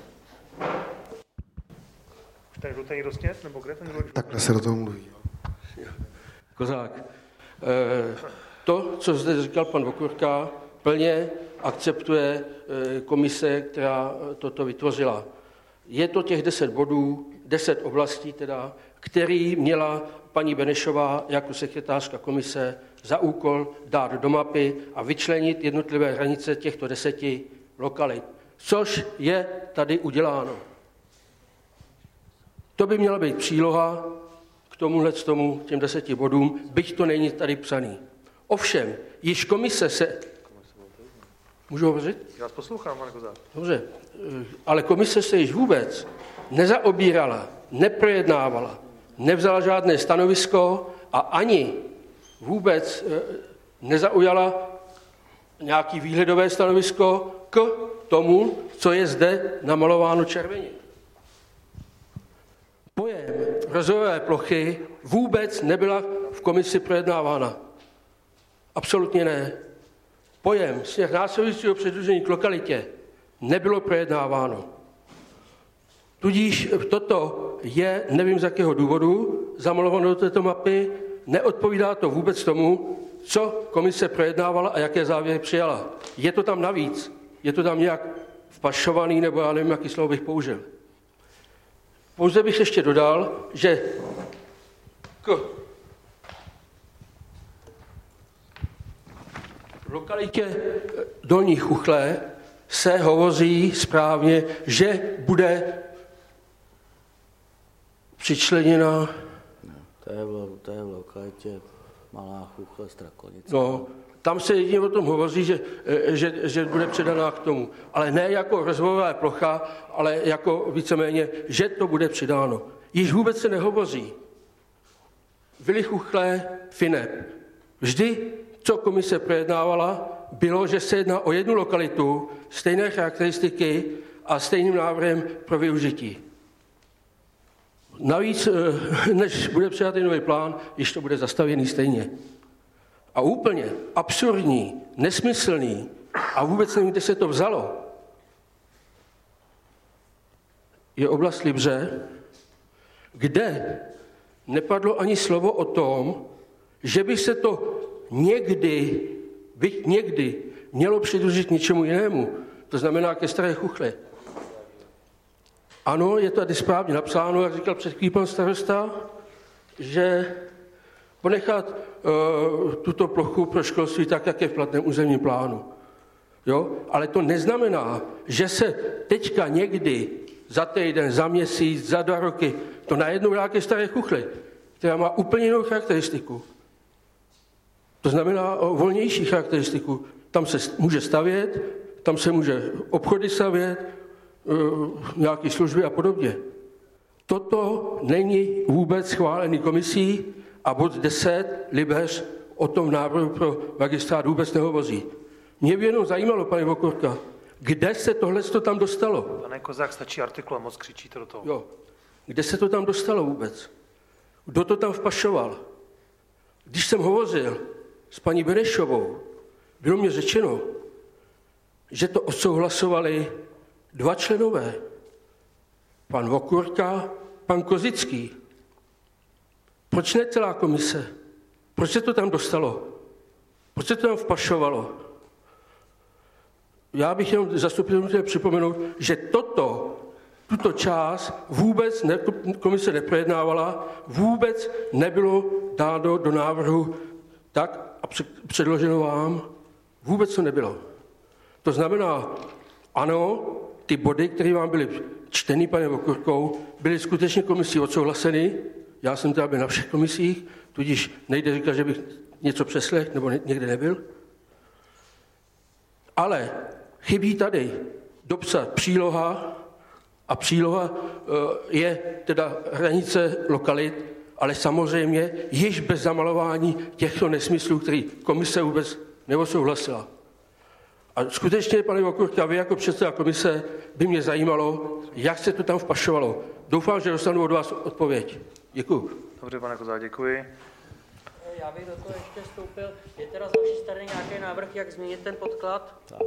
Už tady jde někdo snět, nebo kde ten druhý? Takhle se do toho mluví. Kozák. E, to, co zde říkal pan Vokurka, plně akceptuje e, komise, která toto vytvořila. Je to těch deset bodů, deset oblastí teda, který měla paní Benešová jako sekretářka komise za úkol dát do mapy a vyčlenit jednotlivé hranice těchto deseti lokalit, což je tady uděláno. To by měla být příloha k tomuhle z tomu, těm deseti bodům, byť to není tady psaný. Ovšem, již komise se... Můžu hovořit? Já vás poslouchám, pane Kozák. Dobře, ale komise se již vůbec nezaobírala, neprojednávala, nevzala žádné stanovisko a ani vůbec nezaujala nějaký výhledové stanovisko k tomu, co je zde namalováno červeně. Pojem rozvojové plochy vůbec nebyla v komisi projednávána. Absolutně ne. Pojem směr následujícího předružení k lokalitě nebylo projednáváno. Tudíž toto je, nevím z jakého důvodu, zamalováno do této mapy, neodpovídá to vůbec tomu, co komise projednávala a jaké závěry přijala. Je to tam navíc, je to tam nějak vpašovaný, nebo já nevím, jaký slovo bych použil. Pouze bych ještě dodal, že k lokalitě Dolní Chuchle se hovoří správně, že bude přičleněna... No, to, je v, to je v lokalitě Malá Chuchle, Strakonice. No, tam se jedině o tom hovoří, že, že, že bude předaná k tomu. Ale ne jako rozvojová plocha, ale jako víceméně, že to bude přidáno. Již vůbec se nehovoří. Vily Chuchle, Finep. Vždy, co komise projednávala, bylo, že se jedná o jednu lokalitu, stejné charakteristiky a stejným návrhem pro využití. Navíc, než bude přijatý nový plán, již to bude zastavěný stejně. A úplně absurdní, nesmyslný a vůbec nevím, kde se to vzalo, je oblast Libře, kde nepadlo ani slovo o tom, že by se to někdy, byť někdy, mělo přidružit něčemu jinému, to znamená ke Staré Chuchle. Ano, je tady správně napsáno, jak říkal před chvílí pan starosta, že ponechat uh, tuto plochu pro školství tak, jak je v platném územním plánu. Jo? Ale to neznamená, že se teďka někdy za týden, za měsíc, za dva roky, to najednou dá ke Staré Chuchli, která má úplně jinou charakteristiku. To znamená o volnější charakteristiku. Tam se může stavět, tam se může obchody stavět, nějaké služby a podobně. Toto není vůbec schválený komisí a bod deset, Libeř, o tom návrhu pro magistrát vůbec nehovoří. Mě by jenom zajímalo, pane Vokurka, kde se tohle tam dostalo? Pane Kozák, stačí artikul a moc křičíte do toho. Jo. Kde se to tam dostalo vůbec? Kdo to tam vpašoval? Když jsem hovořil s paní Benešovou, bylo mě řečeno, že to odsouhlasovali dva členové. Pan Vokurka, pan Kozický. Proč ne celá komise? Proč se to tam dostalo? Proč se to tam vpašovalo? Já bych jenom zastupitelům chtěl připomenout, že toto tuto část vůbec ne, komise neprojednávala, vůbec nebylo dáno do návrhu tak a předloženo vám, vůbec to nebylo. To znamená, ano, ty body, které vám byly čteny panem Okurkou, byly skutečně komisí odsouhlaseny. Já jsem teda byl na všech komisích, tudíž nejde říkat, že bych něco přeslech nebo někde nebyl. Ale chybí tady dopsat příloha a příloha je teda hranice lokalit, ale samozřejmě již bez zamalování těchto nesmyslů, který komise vůbec neodsouhlasila. A skutečně, pane Okurka, vy jako předseda komise by mě zajímalo, jak se to tam vpašovalo. Doufám, že dostanu od vás odpověď. Děkuji. Dobře, pane Kozák, děkuji. Já bych do toho ještě vstoupil. Je teda z vaší strany nějaký návrh, jak změnit ten podklad? Tak.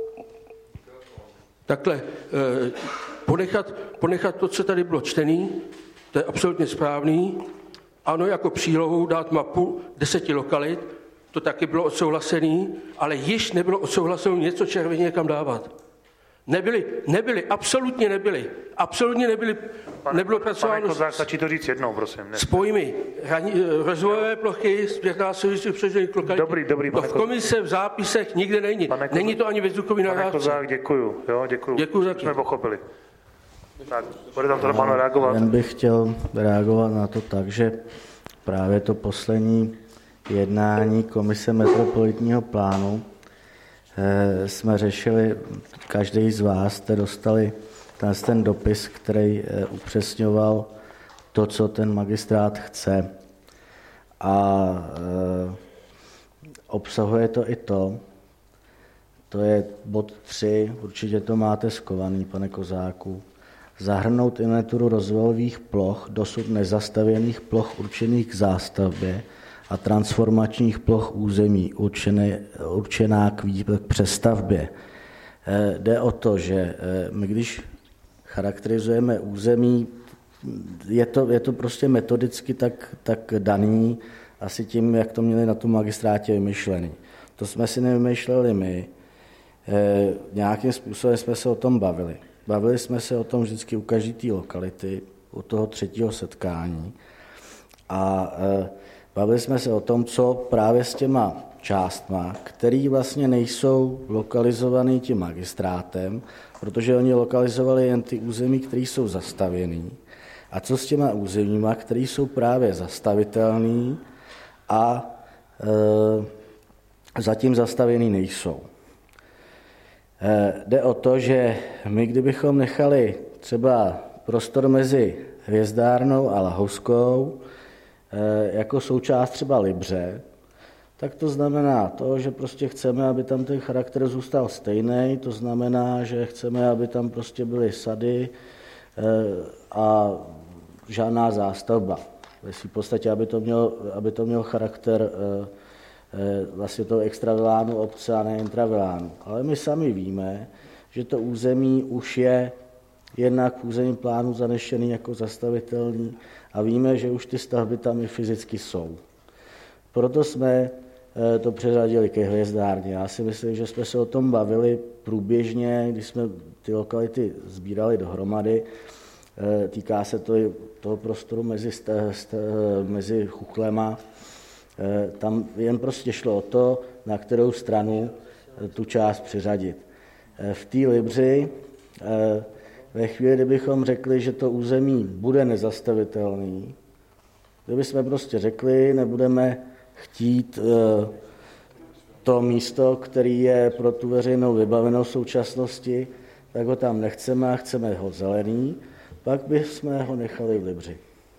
Takhle, ponechat, ponechat to, co tady bylo čtený, to je absolutně správný. Ano, jako přílohu dát mapu deseti lokalit, to taky bylo odsouhlasený, ale již nebylo odsouhlaseno něco červeně někam dávat. Nebyli, nebyli, absolutně nebyli, absolutně nebyli, pane, nebylo pracováno. Pane Kozák, stačí to říct jednou, prosím. Ne. S pojmy, rozvojové plochy, sběrná souvisí přežených lokalit. Dobrý, dobrý, pane to v komise, v zápisech nikde není. Pane Není to ani ve zvukový nahrávce. Pane Kozák, děkuju, jo, děkuju. Děkuju za to. Jsme pochopili. Tak, bude tam to panu reagovat. Jen bych chtěl reagovat na to tak, že právě to poslední jednání komise metropolitního plánu eh, jsme řešili, každý z vás jste dostali ten, ten dopis, který eh, upřesňoval to, co ten magistrát chce. A eh, obsahuje to i to, to je bod tři, určitě to máte skovaný, pane Kozáku, zahrnout inventuru rozvojových ploch, dosud nezastavěných ploch určených k zástavbě a transformačních ploch území určené, určená k přestavbě. E, jde o to, že my když charakterizujeme území, je to, je to prostě metodicky tak, tak daný, asi tím, jak to měli na tom magistrátě vymyšlený. To jsme si nevymýšleli my, e, nějakým způsobem jsme se o tom bavili. Bavili jsme se o tom vždycky u každé té lokality, u toho třetího setkání a e, bavili jsme se o tom, co právě s těma částma, které vlastně nejsou lokalizované tím magistrátem, protože oni lokalizovali jen ty území, které jsou zastavěný, a co s těma územíma, které jsou právě zastavitelné a e, zatím zastavěný nejsou. Jde o to, že my kdybychom nechali třeba prostor mezi Hvězdárnou a Lahovskou jako součást třeba Libře, tak to znamená to, že prostě chceme, aby tam ten charakter zůstal stejný, to znamená, že chceme, aby tam prostě byly sady a žádná zástavba. V podstatě, aby to mělo, aby to mělo charakter vlastně toho extravilánu obce a ne intravilánu. Ale my sami víme, že to území už je jednak v územním plánu zanešený jako zastavitelný a víme, že už ty stavby tam i fyzicky jsou. Proto jsme to přeřadili ke Hvězdárně. Já si myslím, že jsme se o tom bavili průběžně, když jsme ty lokality sbírali dohromady. Týká se to i toho prostoru mezi, st- st- mezi Chuchlema. Tam jen prostě šlo o to, na kterou stranu tu část přiřadit. V té Libři, ve chvíli, kdybychom řekli, že to území bude nezastavitelný, kdybychom prostě řekli, nebudeme chtít to místo, které je pro tu veřejnou vybavenou v současnosti, tak ho tam nechceme a chceme ho zelený, pak bychom ho nechali v Libři.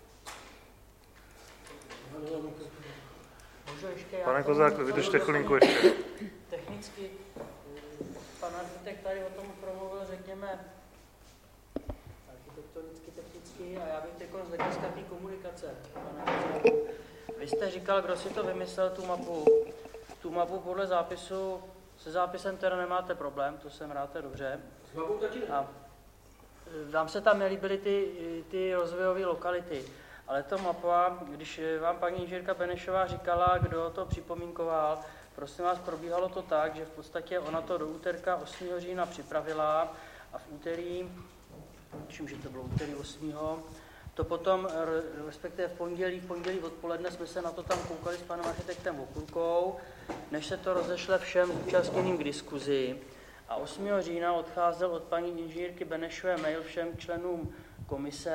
Pane Kozák, vydržte chvilinku ještě. Technicky, pan architekt tady o tom promluvil, řekněme, architektonicky, technicky, a já bych teď z hlediska té komunikace. Pane, vy jste říkal, kdo si to vymyslel, tu mapu. Tu mapu podle zápisu, se zápisem teda nemáte problém, to jsem rád, dobře. A vám se tam nelíbily ty, ty rozvojové lokality. Ale to mapa, když vám paní inženýrka Benešová říkala, kdo to připomínkoval, prosím vás, probíhalo to tak, že v podstatě ona to do úterka osmého října připravila a v úterý tuším, že to bylo úterý osmého To potom, respektive v pondělí, v pondělí odpoledne jsme se na to tam koukali s panem architektem Okurkou, než se to rozešle všem zúčastněným k diskuzi. A osmého října odcházel od paní inženýrky Benešové mail všem členům komise,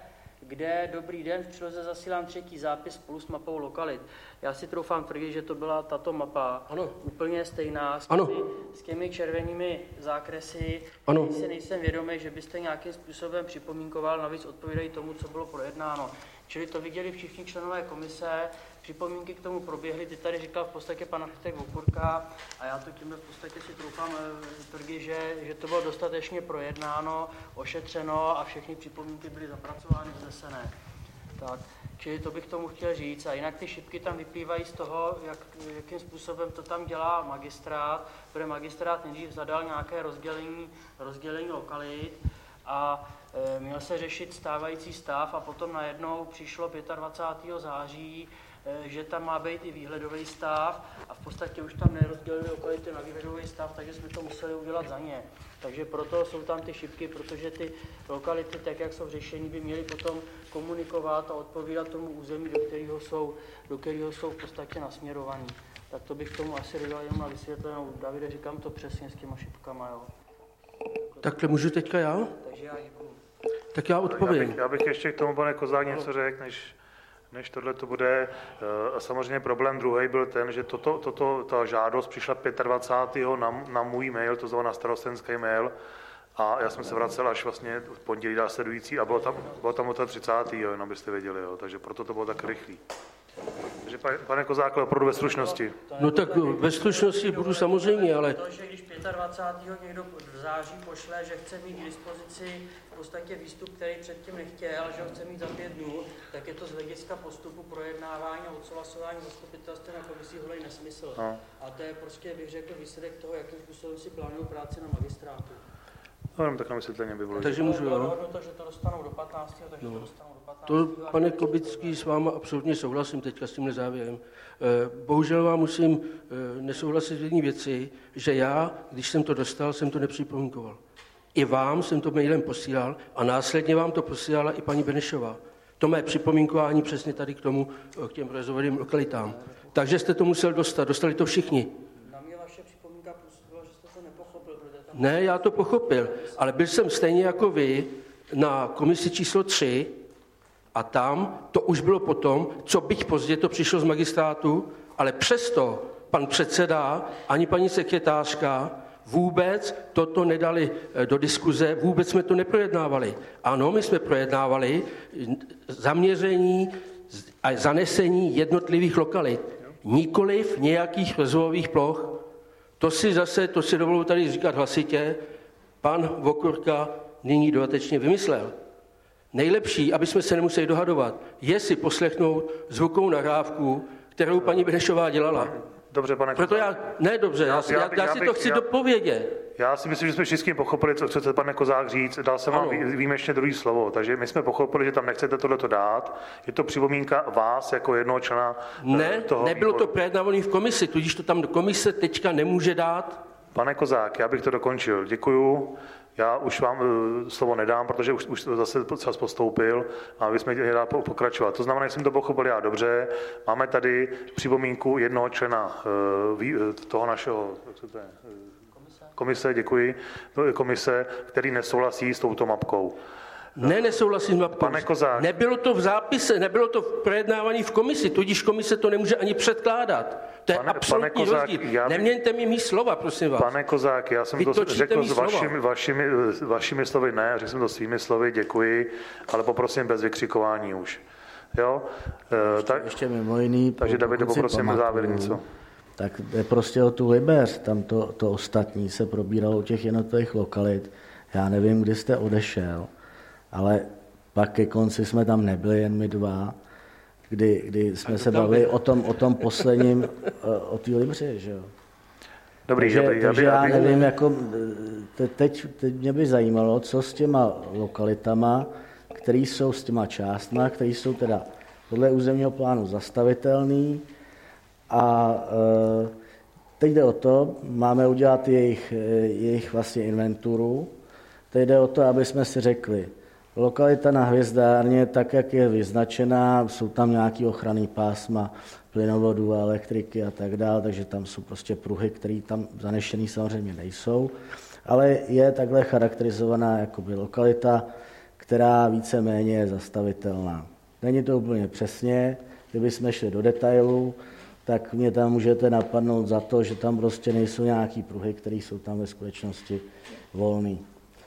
kde dobrý den, v příloze zasílám třetí zápis spolu s mapou lokalit. Já si troufám tvrdit, že to byla tato mapa, ano. úplně stejná, s těmi, s těmi červenými zákresy. Ano. Si nejsem vědomý, že byste nějakým způsobem připomínkoval, navíc odpovídají tomu, co bylo projednáno. Čili to viděli všichni členové komise, připomínky k tomu proběhly, ty tady říkal v podstatě pan architekt Okurka a já to tímhle v podstatě si troufám tvrdit, že, že to bylo dostatečně projednáno, ošetřeno a všechny připomínky byly zapracovány, vznesené. Tak, čili to bych tomu chtěl říct. A jinak ty šipky tam vyplývají z toho, jak, jakým způsobem to tam dělá magistrát, protože magistrát nejdřív zadal nějaké rozdělení, rozdělení lokalit a e, měl se řešit stávající stav a potom najednou přišlo dvacátého pátého září, e, že tam má být i výhledový stav a v podstatě už tam nerozdělili lokality na výhledový stav, takže jsme to museli udělat za ně. Takže proto jsou tam ty šipky, protože ty lokality, tak jak jsou řešení, by měly potom komunikovat a odpovídat tomu území, do kterého jsou, do kterého jsou v podstatě nasměrovaní. Tak to bych tomu asi dodal jenom na vysvětlenou. Davide, říkám to přesně s těma šipkama, jo. Takhle můžu teďka já? Takže já děkuju. Tak já odpovím. Já bych, já bych ještě k tomu, pane Kozák, něco řekl, než, než tohle to bude. A samozřejmě problém druhý byl ten, že toto, toto, ta žádost přišla dvacátého pátého na, na můj mail, to znamená na starostenský mail, a já jsem se vracel až vlastně v pondělí následující a bylo tam, bylo tam od třicátého jenom byste věděli, jo, takže proto to bylo tak rychlý. Takže pane, pane Kozáku, opravdu ve stručnosti. No tak ve stručnosti budu samozřejmě, ale... To, že když dvacátého pátého někdo v září pošle, že chce mít k dispozici v podstatě výstup, který předtím nechtěl, že ho chce mít za pět dnů, tak je to z hlediska postupu projednávání a odsouhlasování zastupitelství na komisí holej nesmysl. No. A to je prostě, bych řekl, výsledek toho, jakým způsobem si plánují práci na magistrátu. No, jenom tak na vysvětlení by bylo. Takže můžu, jo? To, že to dostanou do patnáctého takže no. to dostanou do To, patnáctého pane Kobický, s váma absolutně souhlasím teďka s tímhle závěrem. Bohužel vám musím nesouhlasit v jedné věci, že já, když jsem to dostal, jsem to nepřipomínkoval. I vám jsem to mailem posílal a následně vám to posílala i paní Benešová. To mé připomínkování přesně tady k tomu, k těm rozvojovým lokalitám. Takže jste to musel dostat, dostali to všichni. Ne, já to pochopil, ale byl jsem stejně jako vy na komisi číslo tři a tam to už bylo potom, co byť pozdě to přišlo z magistrátu, ale přesto pan předseda ani paní sekretářka vůbec toto nedali do diskuze, vůbec jsme to neprojednávali. Ano, my jsme projednávali zaměření a zanesení jednotlivých lokalit, nikoliv nějakých rozvojových ploch. To si zase, to si dovoluji tady říkat hlasitě, pan Okurka nyní dodatečně vymyslel. Nejlepší, aby jsme se nemuseli dohadovat, je si poslechnout zvukovou nahrávku, kterou paní Benešová dělala. Dobře, pane Proto já, ne dobře, já, já, já, já si to chci já, dopovědět. Já si myslím, že jsme všichni pochopili, co chcete, pane Kozák, říct. Dal jsem vám výjimečně druhý slovo, takže my jsme pochopili, že tam nechcete tohleto dát. Je to připomínka vás jako jednoho člena ne, toho nebylo výboru. To projednávané v komisi, tudíž to tam do komise teďka nemůže dát. Pane Kozák, já bych to dokončil. Děkuju. Já už vám uh, slovo nedám, protože už, už zase čas postoupil a vy jsme měli pokračovat. To znamená, že jsem to pochopil já dobře. Máme tady připomínku jednoho člena uh, vý, toho našeho jak se to je, komise. komise, děkuji, komise, který nesouhlasí s touto mapkou. Ne, nesouhlasím s mapkou. Pane Kozák. Nebylo to v zápise, nebylo to v projednávání v komisi, tudíž komise to nemůže ani předkládat. To je pane, absolutní pane Kozák, rozdíl. By... Neměňte mi mý slova, prosím vás. Pane Kozák, já jsem to řekl s vašimi, vašimi, vašimi slovy, ne, řekl jsem to svými slovy, děkuji, ale poprosím bez vykřikování už. Jo? Ještě, tak, ještě mimo jiný, takže Davide, poprosím o závěr něco. Tak jde prostě o tu Libeř, tam to, to ostatní se probíralo u těch jednotlivých lokalit. Já nevím, kdy jste odešel, ale pak ke konci jsme tam nebyli jen my dva, kdy, kdy jsme se bavili o tom, o tom posledním, o té Libři, že jo. Dobrý, takže, dobrý, takže já, já nevím, jako, teď, teď mě by zajímalo, co s těma lokalitama, které jsou s těma částma, které jsou teda podle územního plánu zastavitelný a e, teď jde o to, máme udělat jejich, jejich vlastně inventuru, Teď jde o to, aby jsme si řekli, lokalita na Hvězdárně, tak jak je vyznačená, jsou tam nějaké ochranné pásma, plynovodů, elektriky a tak dále, takže tam jsou prostě pruhy, které tam zanešený samozřejmě nejsou, ale je takhle charakterizovaná jakoby lokalita, která víceméně je zastavitelná. Není to úplně přesně, kdybychom šli do detailů, tak mě tam můžete napadnout za to, že tam prostě nejsou nějaký pruhy, které jsou tam ve skutečnosti volný.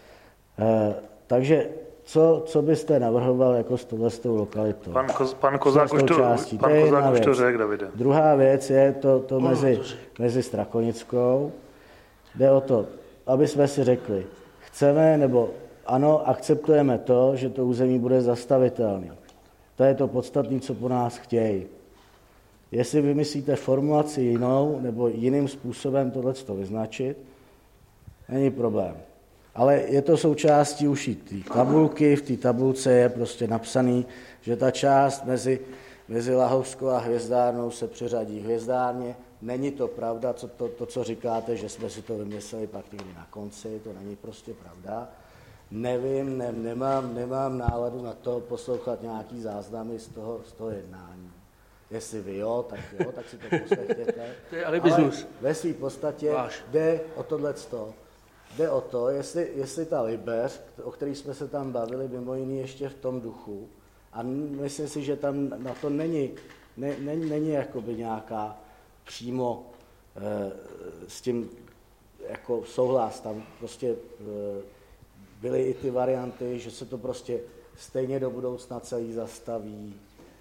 E, takže co, co byste navrhoval jako s tohle s tou lokalitou? Pan, Koz, pan Kozák už to, pan to, Kozák už to řekl, Davide. Druhá věc je to, to mezi, mezi Strakonickou. Jde o to, aby jsme si řekli, chceme nebo ano, akceptujeme to, že to území bude zastavitelné. To je to podstatné, co po nás chtějí. Jestli vymyslíte formulaci jinou nebo jiným způsobem tohleto vyznačit, není problém. Ale je to součástí už i té tabulky, v té tabulce je prostě napsaný, že ta část mezi, mezi Lahovskou a Hvězdárnou se přiřadí Hvězdárně. Není to pravda, co to, to, co říkáte, že jsme si to vymysleli pak někdy na konci, to není prostě pravda. Nevím, ne, nemám, nemám náladu na to poslouchat nějaký záznamy z toho, z toho jednání. Jestli vy jo, tak jo, tak si to poslechněte. To je ale biznis. Ve své podstatě Váš. jde o tohleto. Jde o to, jestli, jestli ta Libeř, o který jsme se tam bavili, mimo jiný ještě v tom duchu, a myslím si, že tam na to není, ne, ne, není jakoby nějaká přímo e, s tím jako souhlas. Tam prostě e, byly i ty varianty, že se to prostě stejně do budoucna celý zastaví,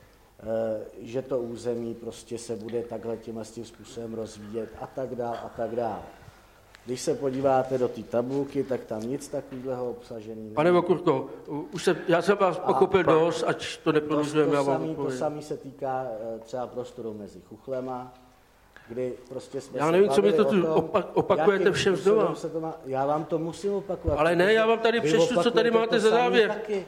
e, že to území prostě se bude takhle tímhle tím způsobem rozvíjet a tak dál a tak dál. Když se podíváte do té tabulky, tak tam nic takového obsažený není. Pane Vokurko, už se, já jsem vás pochopil pan, dost, ať to neprodlužujeme. To, to, samý, to samý se týká třeba prostoru mezi Chuchlema, kdy prostě jsme já nevím, co mi to tu tom, opak, opakujete všem znova. Má, já vám to musím opakovat. Ale ne, já vám tady přečtu, co tady máte za závěr. Taky.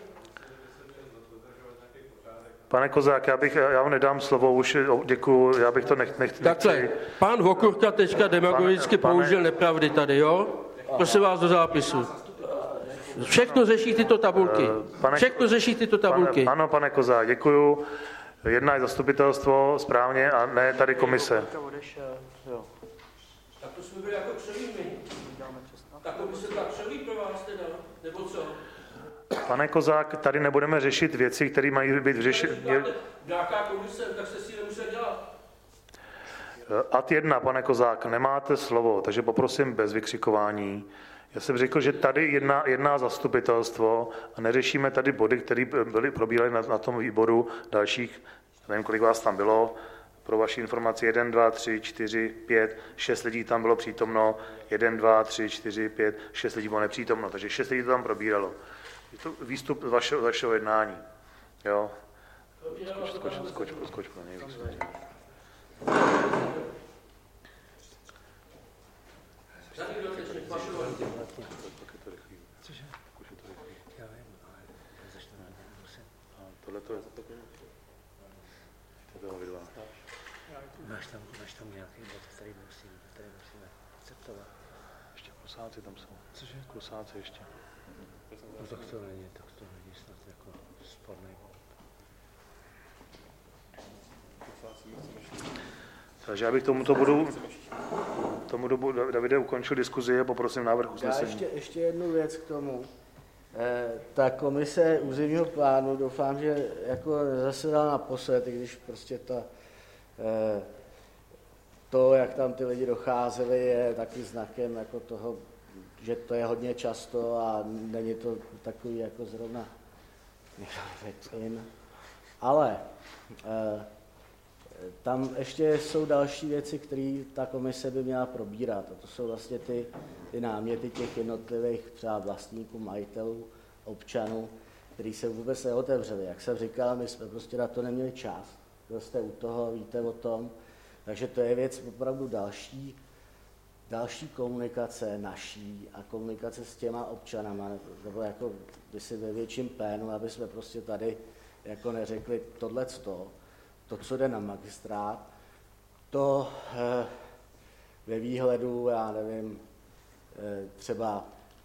Pane Kozák, já, bych, já vám nedám slovo, už děkuju, já bych to nech, nech, Takhle, nechci. pán Vokurka teďka demagogicky pane, použil nepravdy tady, jo? Prosím vás do zápisu. Všechno řeší tyto tabulky. Pane, Všechno řeší tyto tabulky. Pane, ano, pane Kozák, děkuju. Jedna je zastupitelstvo správně a ne tady komise. Tak to jsme byli jako křovími. Tak to by se tak křoví pro vás teda, nebo co? Pane Kozák, tady nebudeme řešit věci, které mají být řešeny. Nějaká komise, tak se si nemusel dělat. Ad jedna, pane Kozák, nemáte slovo, takže poprosím bez vykřikování. Já jsem řekl, že tady jedná, jedná zastupitelstvo a neřešíme tady body, které byly probíhaly na, na tom výboru dalších, nevím, kolik vás tam bylo, pro vaši informaci, jeden, dva, tři, čtyři, pět, šest lidí tam bylo přítomno, jeden, dva, tři, čtyři, pět, šest lidí bylo nepřítomno, takže šest lidí to tam probíralo. Je to výstup vašeho, vašeho jednání. Jo? Skoč, skoč, skoč, skoč, skoč pro něj. Tohle to je to video. Máš tam, máš tam nějaký bod, který musím, který musíme akceptovat. Ještě klusáci tam jsou. Cože? Klusáci ještě. No tak to není, tak to není snad jako sporný bod. Takže já bych tomuto bodu, tomu dobu Davide ukončil diskuzi a poprosím návrh usnesení. Já ještě, ještě jednu věc k tomu. E, ta komise územního plánu, doufám, že jako zasedala naposled, i když prostě ta, e, to, jak tam ty lidi docházeli, je taky znakem jako toho, že to je hodně často a není to takový jako zrovna ale e, tam ještě jsou další věci, které ta komise by měla probírat. A to jsou vlastně ty, ty náměty těch jednotlivých třeba vlastníků, majitelů, občanů, který se vůbec neotevřeli. Jak jsem říkal, my jsme prostě na to neměli čas. Byl jste u toho, víte o tom. Takže to je věc opravdu další, další komunikace naší a komunikace s těma občanama. Nebo jako by si ve větším plénu, aby jsme prostě tady jako neřekli tohleto, to, co jde na magistrát, to eh, ve výhledu, já nevím, eh, třeba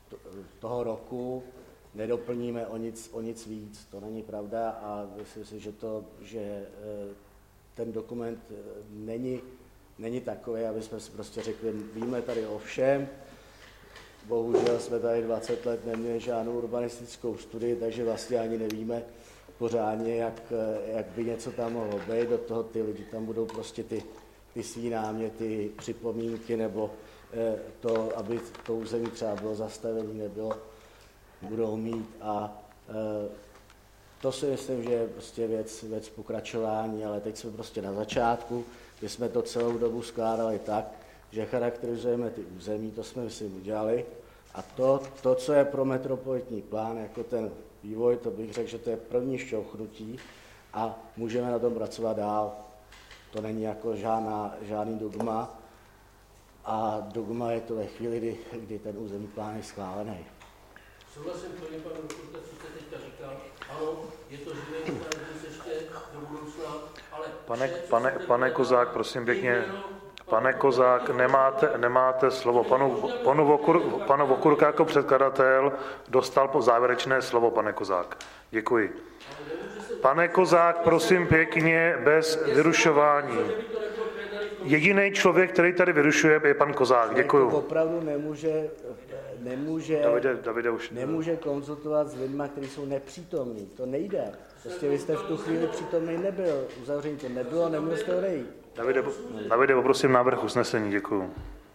toho roku nedoplníme o nic, o nic víc. To není pravda a myslím si, že, to, že ten dokument není, není takový, aby jsme si prostě řekli, víme tady o všem. Bohužel jsme tady dvacet let neměli žádnou urbanistickou studii, takže vlastně ani nevíme pořádně, jak, jak by něco tam mohlo být. Do toho ty lidi tam budou prostě ty, ty svý náměty, připomínky nebo to, aby to území třeba bylo zastavené, nebylo, budou mít. A to si myslím, že je prostě věc, věc pokračování, ale teď jsme prostě na začátku, kdy jsme to celou dobu skládali tak, že charakterizujeme ty území, to jsme myslím udělali. A to, to, co je pro metropolitní plán, jako ten vývoj, to bych řekl, že to je první šťouchnutí a můžeme na tom pracovat dál. To není jako žádná, žádný dogma a dogma je to ve chvíli, kdy, kdy ten územní plán je schválený. Souhlasím plně, pane Vokurka, co jste teďka říkal. Ano, je to živé, které se ještě do budoucna, ale... Pane, pane, pane Kozák, prosím pěkně, pane Kozák, nemáte, nemáte slovo. Panu, panu, Vokur, panu Vokurka jako předkladatel dostal po závěrečné slovo, pane Kozák. Děkuji. Pane Kozák, prosím pěkně, bez vyrušování. Jediný člověk, který tady vyrušuje, je pan Kozák. Děkuju. To opravdu nemůže, nemůže, Davide, Davide už... nemůže konzultovat s lidmi, kteří jsou nepřítomní. To nejde. Prostě vy jste v tu chvíli přítomný nebyl. Uzavření to nebylo, neměl jste odejít. Davide, Davide, poprosím návrh usnesení. Děkuju.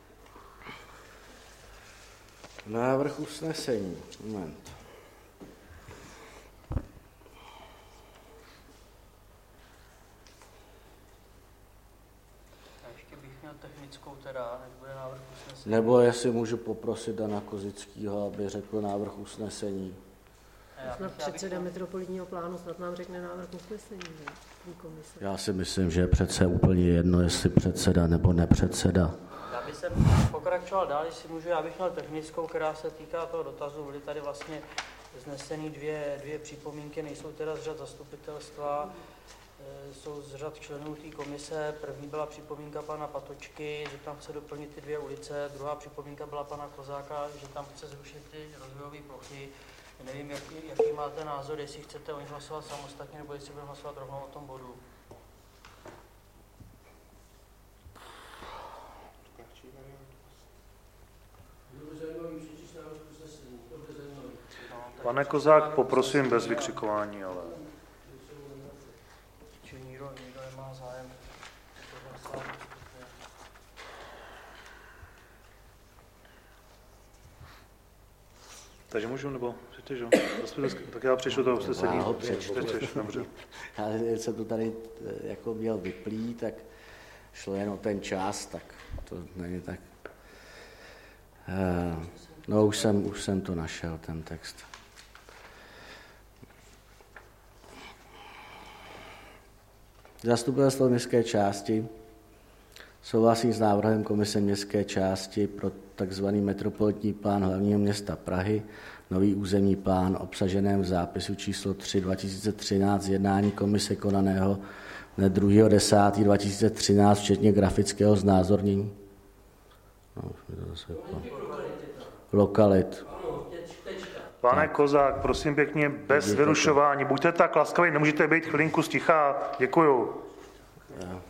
Návrh usnesení. Moment. Technickou teda, než bude návrh usnesení. Nebo jestli můžu poprosit Dana Kozického, aby řekl návrh usnesení. Snad předseda metropolitního plánu snad nám řekne návrh usnesení, ne? Komise. Já si myslím, že je přece úplně jedno, jestli předseda nebo nepředseda. Já bych se pokračoval dál, jestli můžu, já bych měl technickou, která se týká toho dotazu. Byly tady vlastně znesený dvě, dvě připomínky, nejsou teda z řad zastupitelstva, jsou z řad členů té komise. První byla připomínka pana Patočky, že tam chce doplnit ty dvě ulice. Druhá připomínka byla pana Kozáka, že tam chce zrušit ty rozvojové plochy. Nevím, jaký, jaký máte názor, jestli chcete o nich hlasovat samostatně, nebo jestli budeme hlasovat rovnou o tom bodu. Pane Kozák, poprosím bez vykřikování, ale... Čili nikdo, nikdo nemá zájem. Takže můžu, nebo přečteš, jo? Tak já přečtu to usnesení. Já ho přečtu. Přečteš, dobře. Já jsem to tady jako měl vyplý, tak šlo jen o ten čas, tak to není tak... No už jsem, už jsem to našel, ten text. Zastupitelstvo městské části souhlasí s návrhem komise městské části pro tzv. Metropolitní plán hlavního města Prahy, nový územní plán obsaženém v zápisu číslo tři dva tisíce třináct jednání komise konaného dne druhého desátého dva tisíce třináct, včetně grafického znázornění. No, lokalit. Pane Kozák, prosím pěkně, bez vyrušování. Buďte tak laskaví, nemůžete být chvilinku sticha. Děkuju. Ja.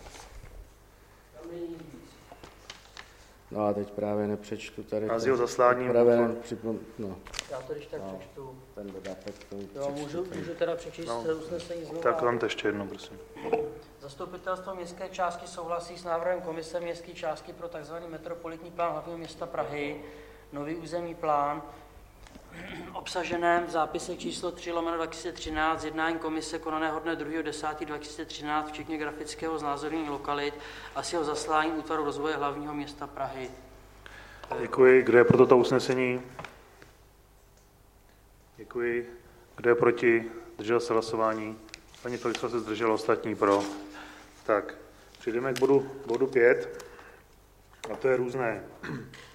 No a teď právě nepřečtu tady. A z jeho zasláním. Právě připom... no. Já to když tak no, přečtu. Ten dodatek. Jo, můžu, můžu teda přečíst no, usnesení znovu. Tak vám to ještě jedno, prosím. Zastupitelstvo městské části souhlasí s návrhem komise městské části pro tzv. Metropolitní plán hlavního města Prahy, nový územní plán, obsaženém v zápise číslo tři lomeno dva tisíce třináct jednání komise konaného dne druhého desátého dva tisíce třináct, včetně grafického znázornění lokalit a s jeho zasláním útvaru rozvoje hlavního města Prahy. Děkuji. Kdo je pro toto usnesení? Děkuji. Kdo je proti? Zdržel se hlasování? Paní Felixa se zdržela, ostatní pro. Tak, přejdeme k bodu, bodu pět, a to je různé.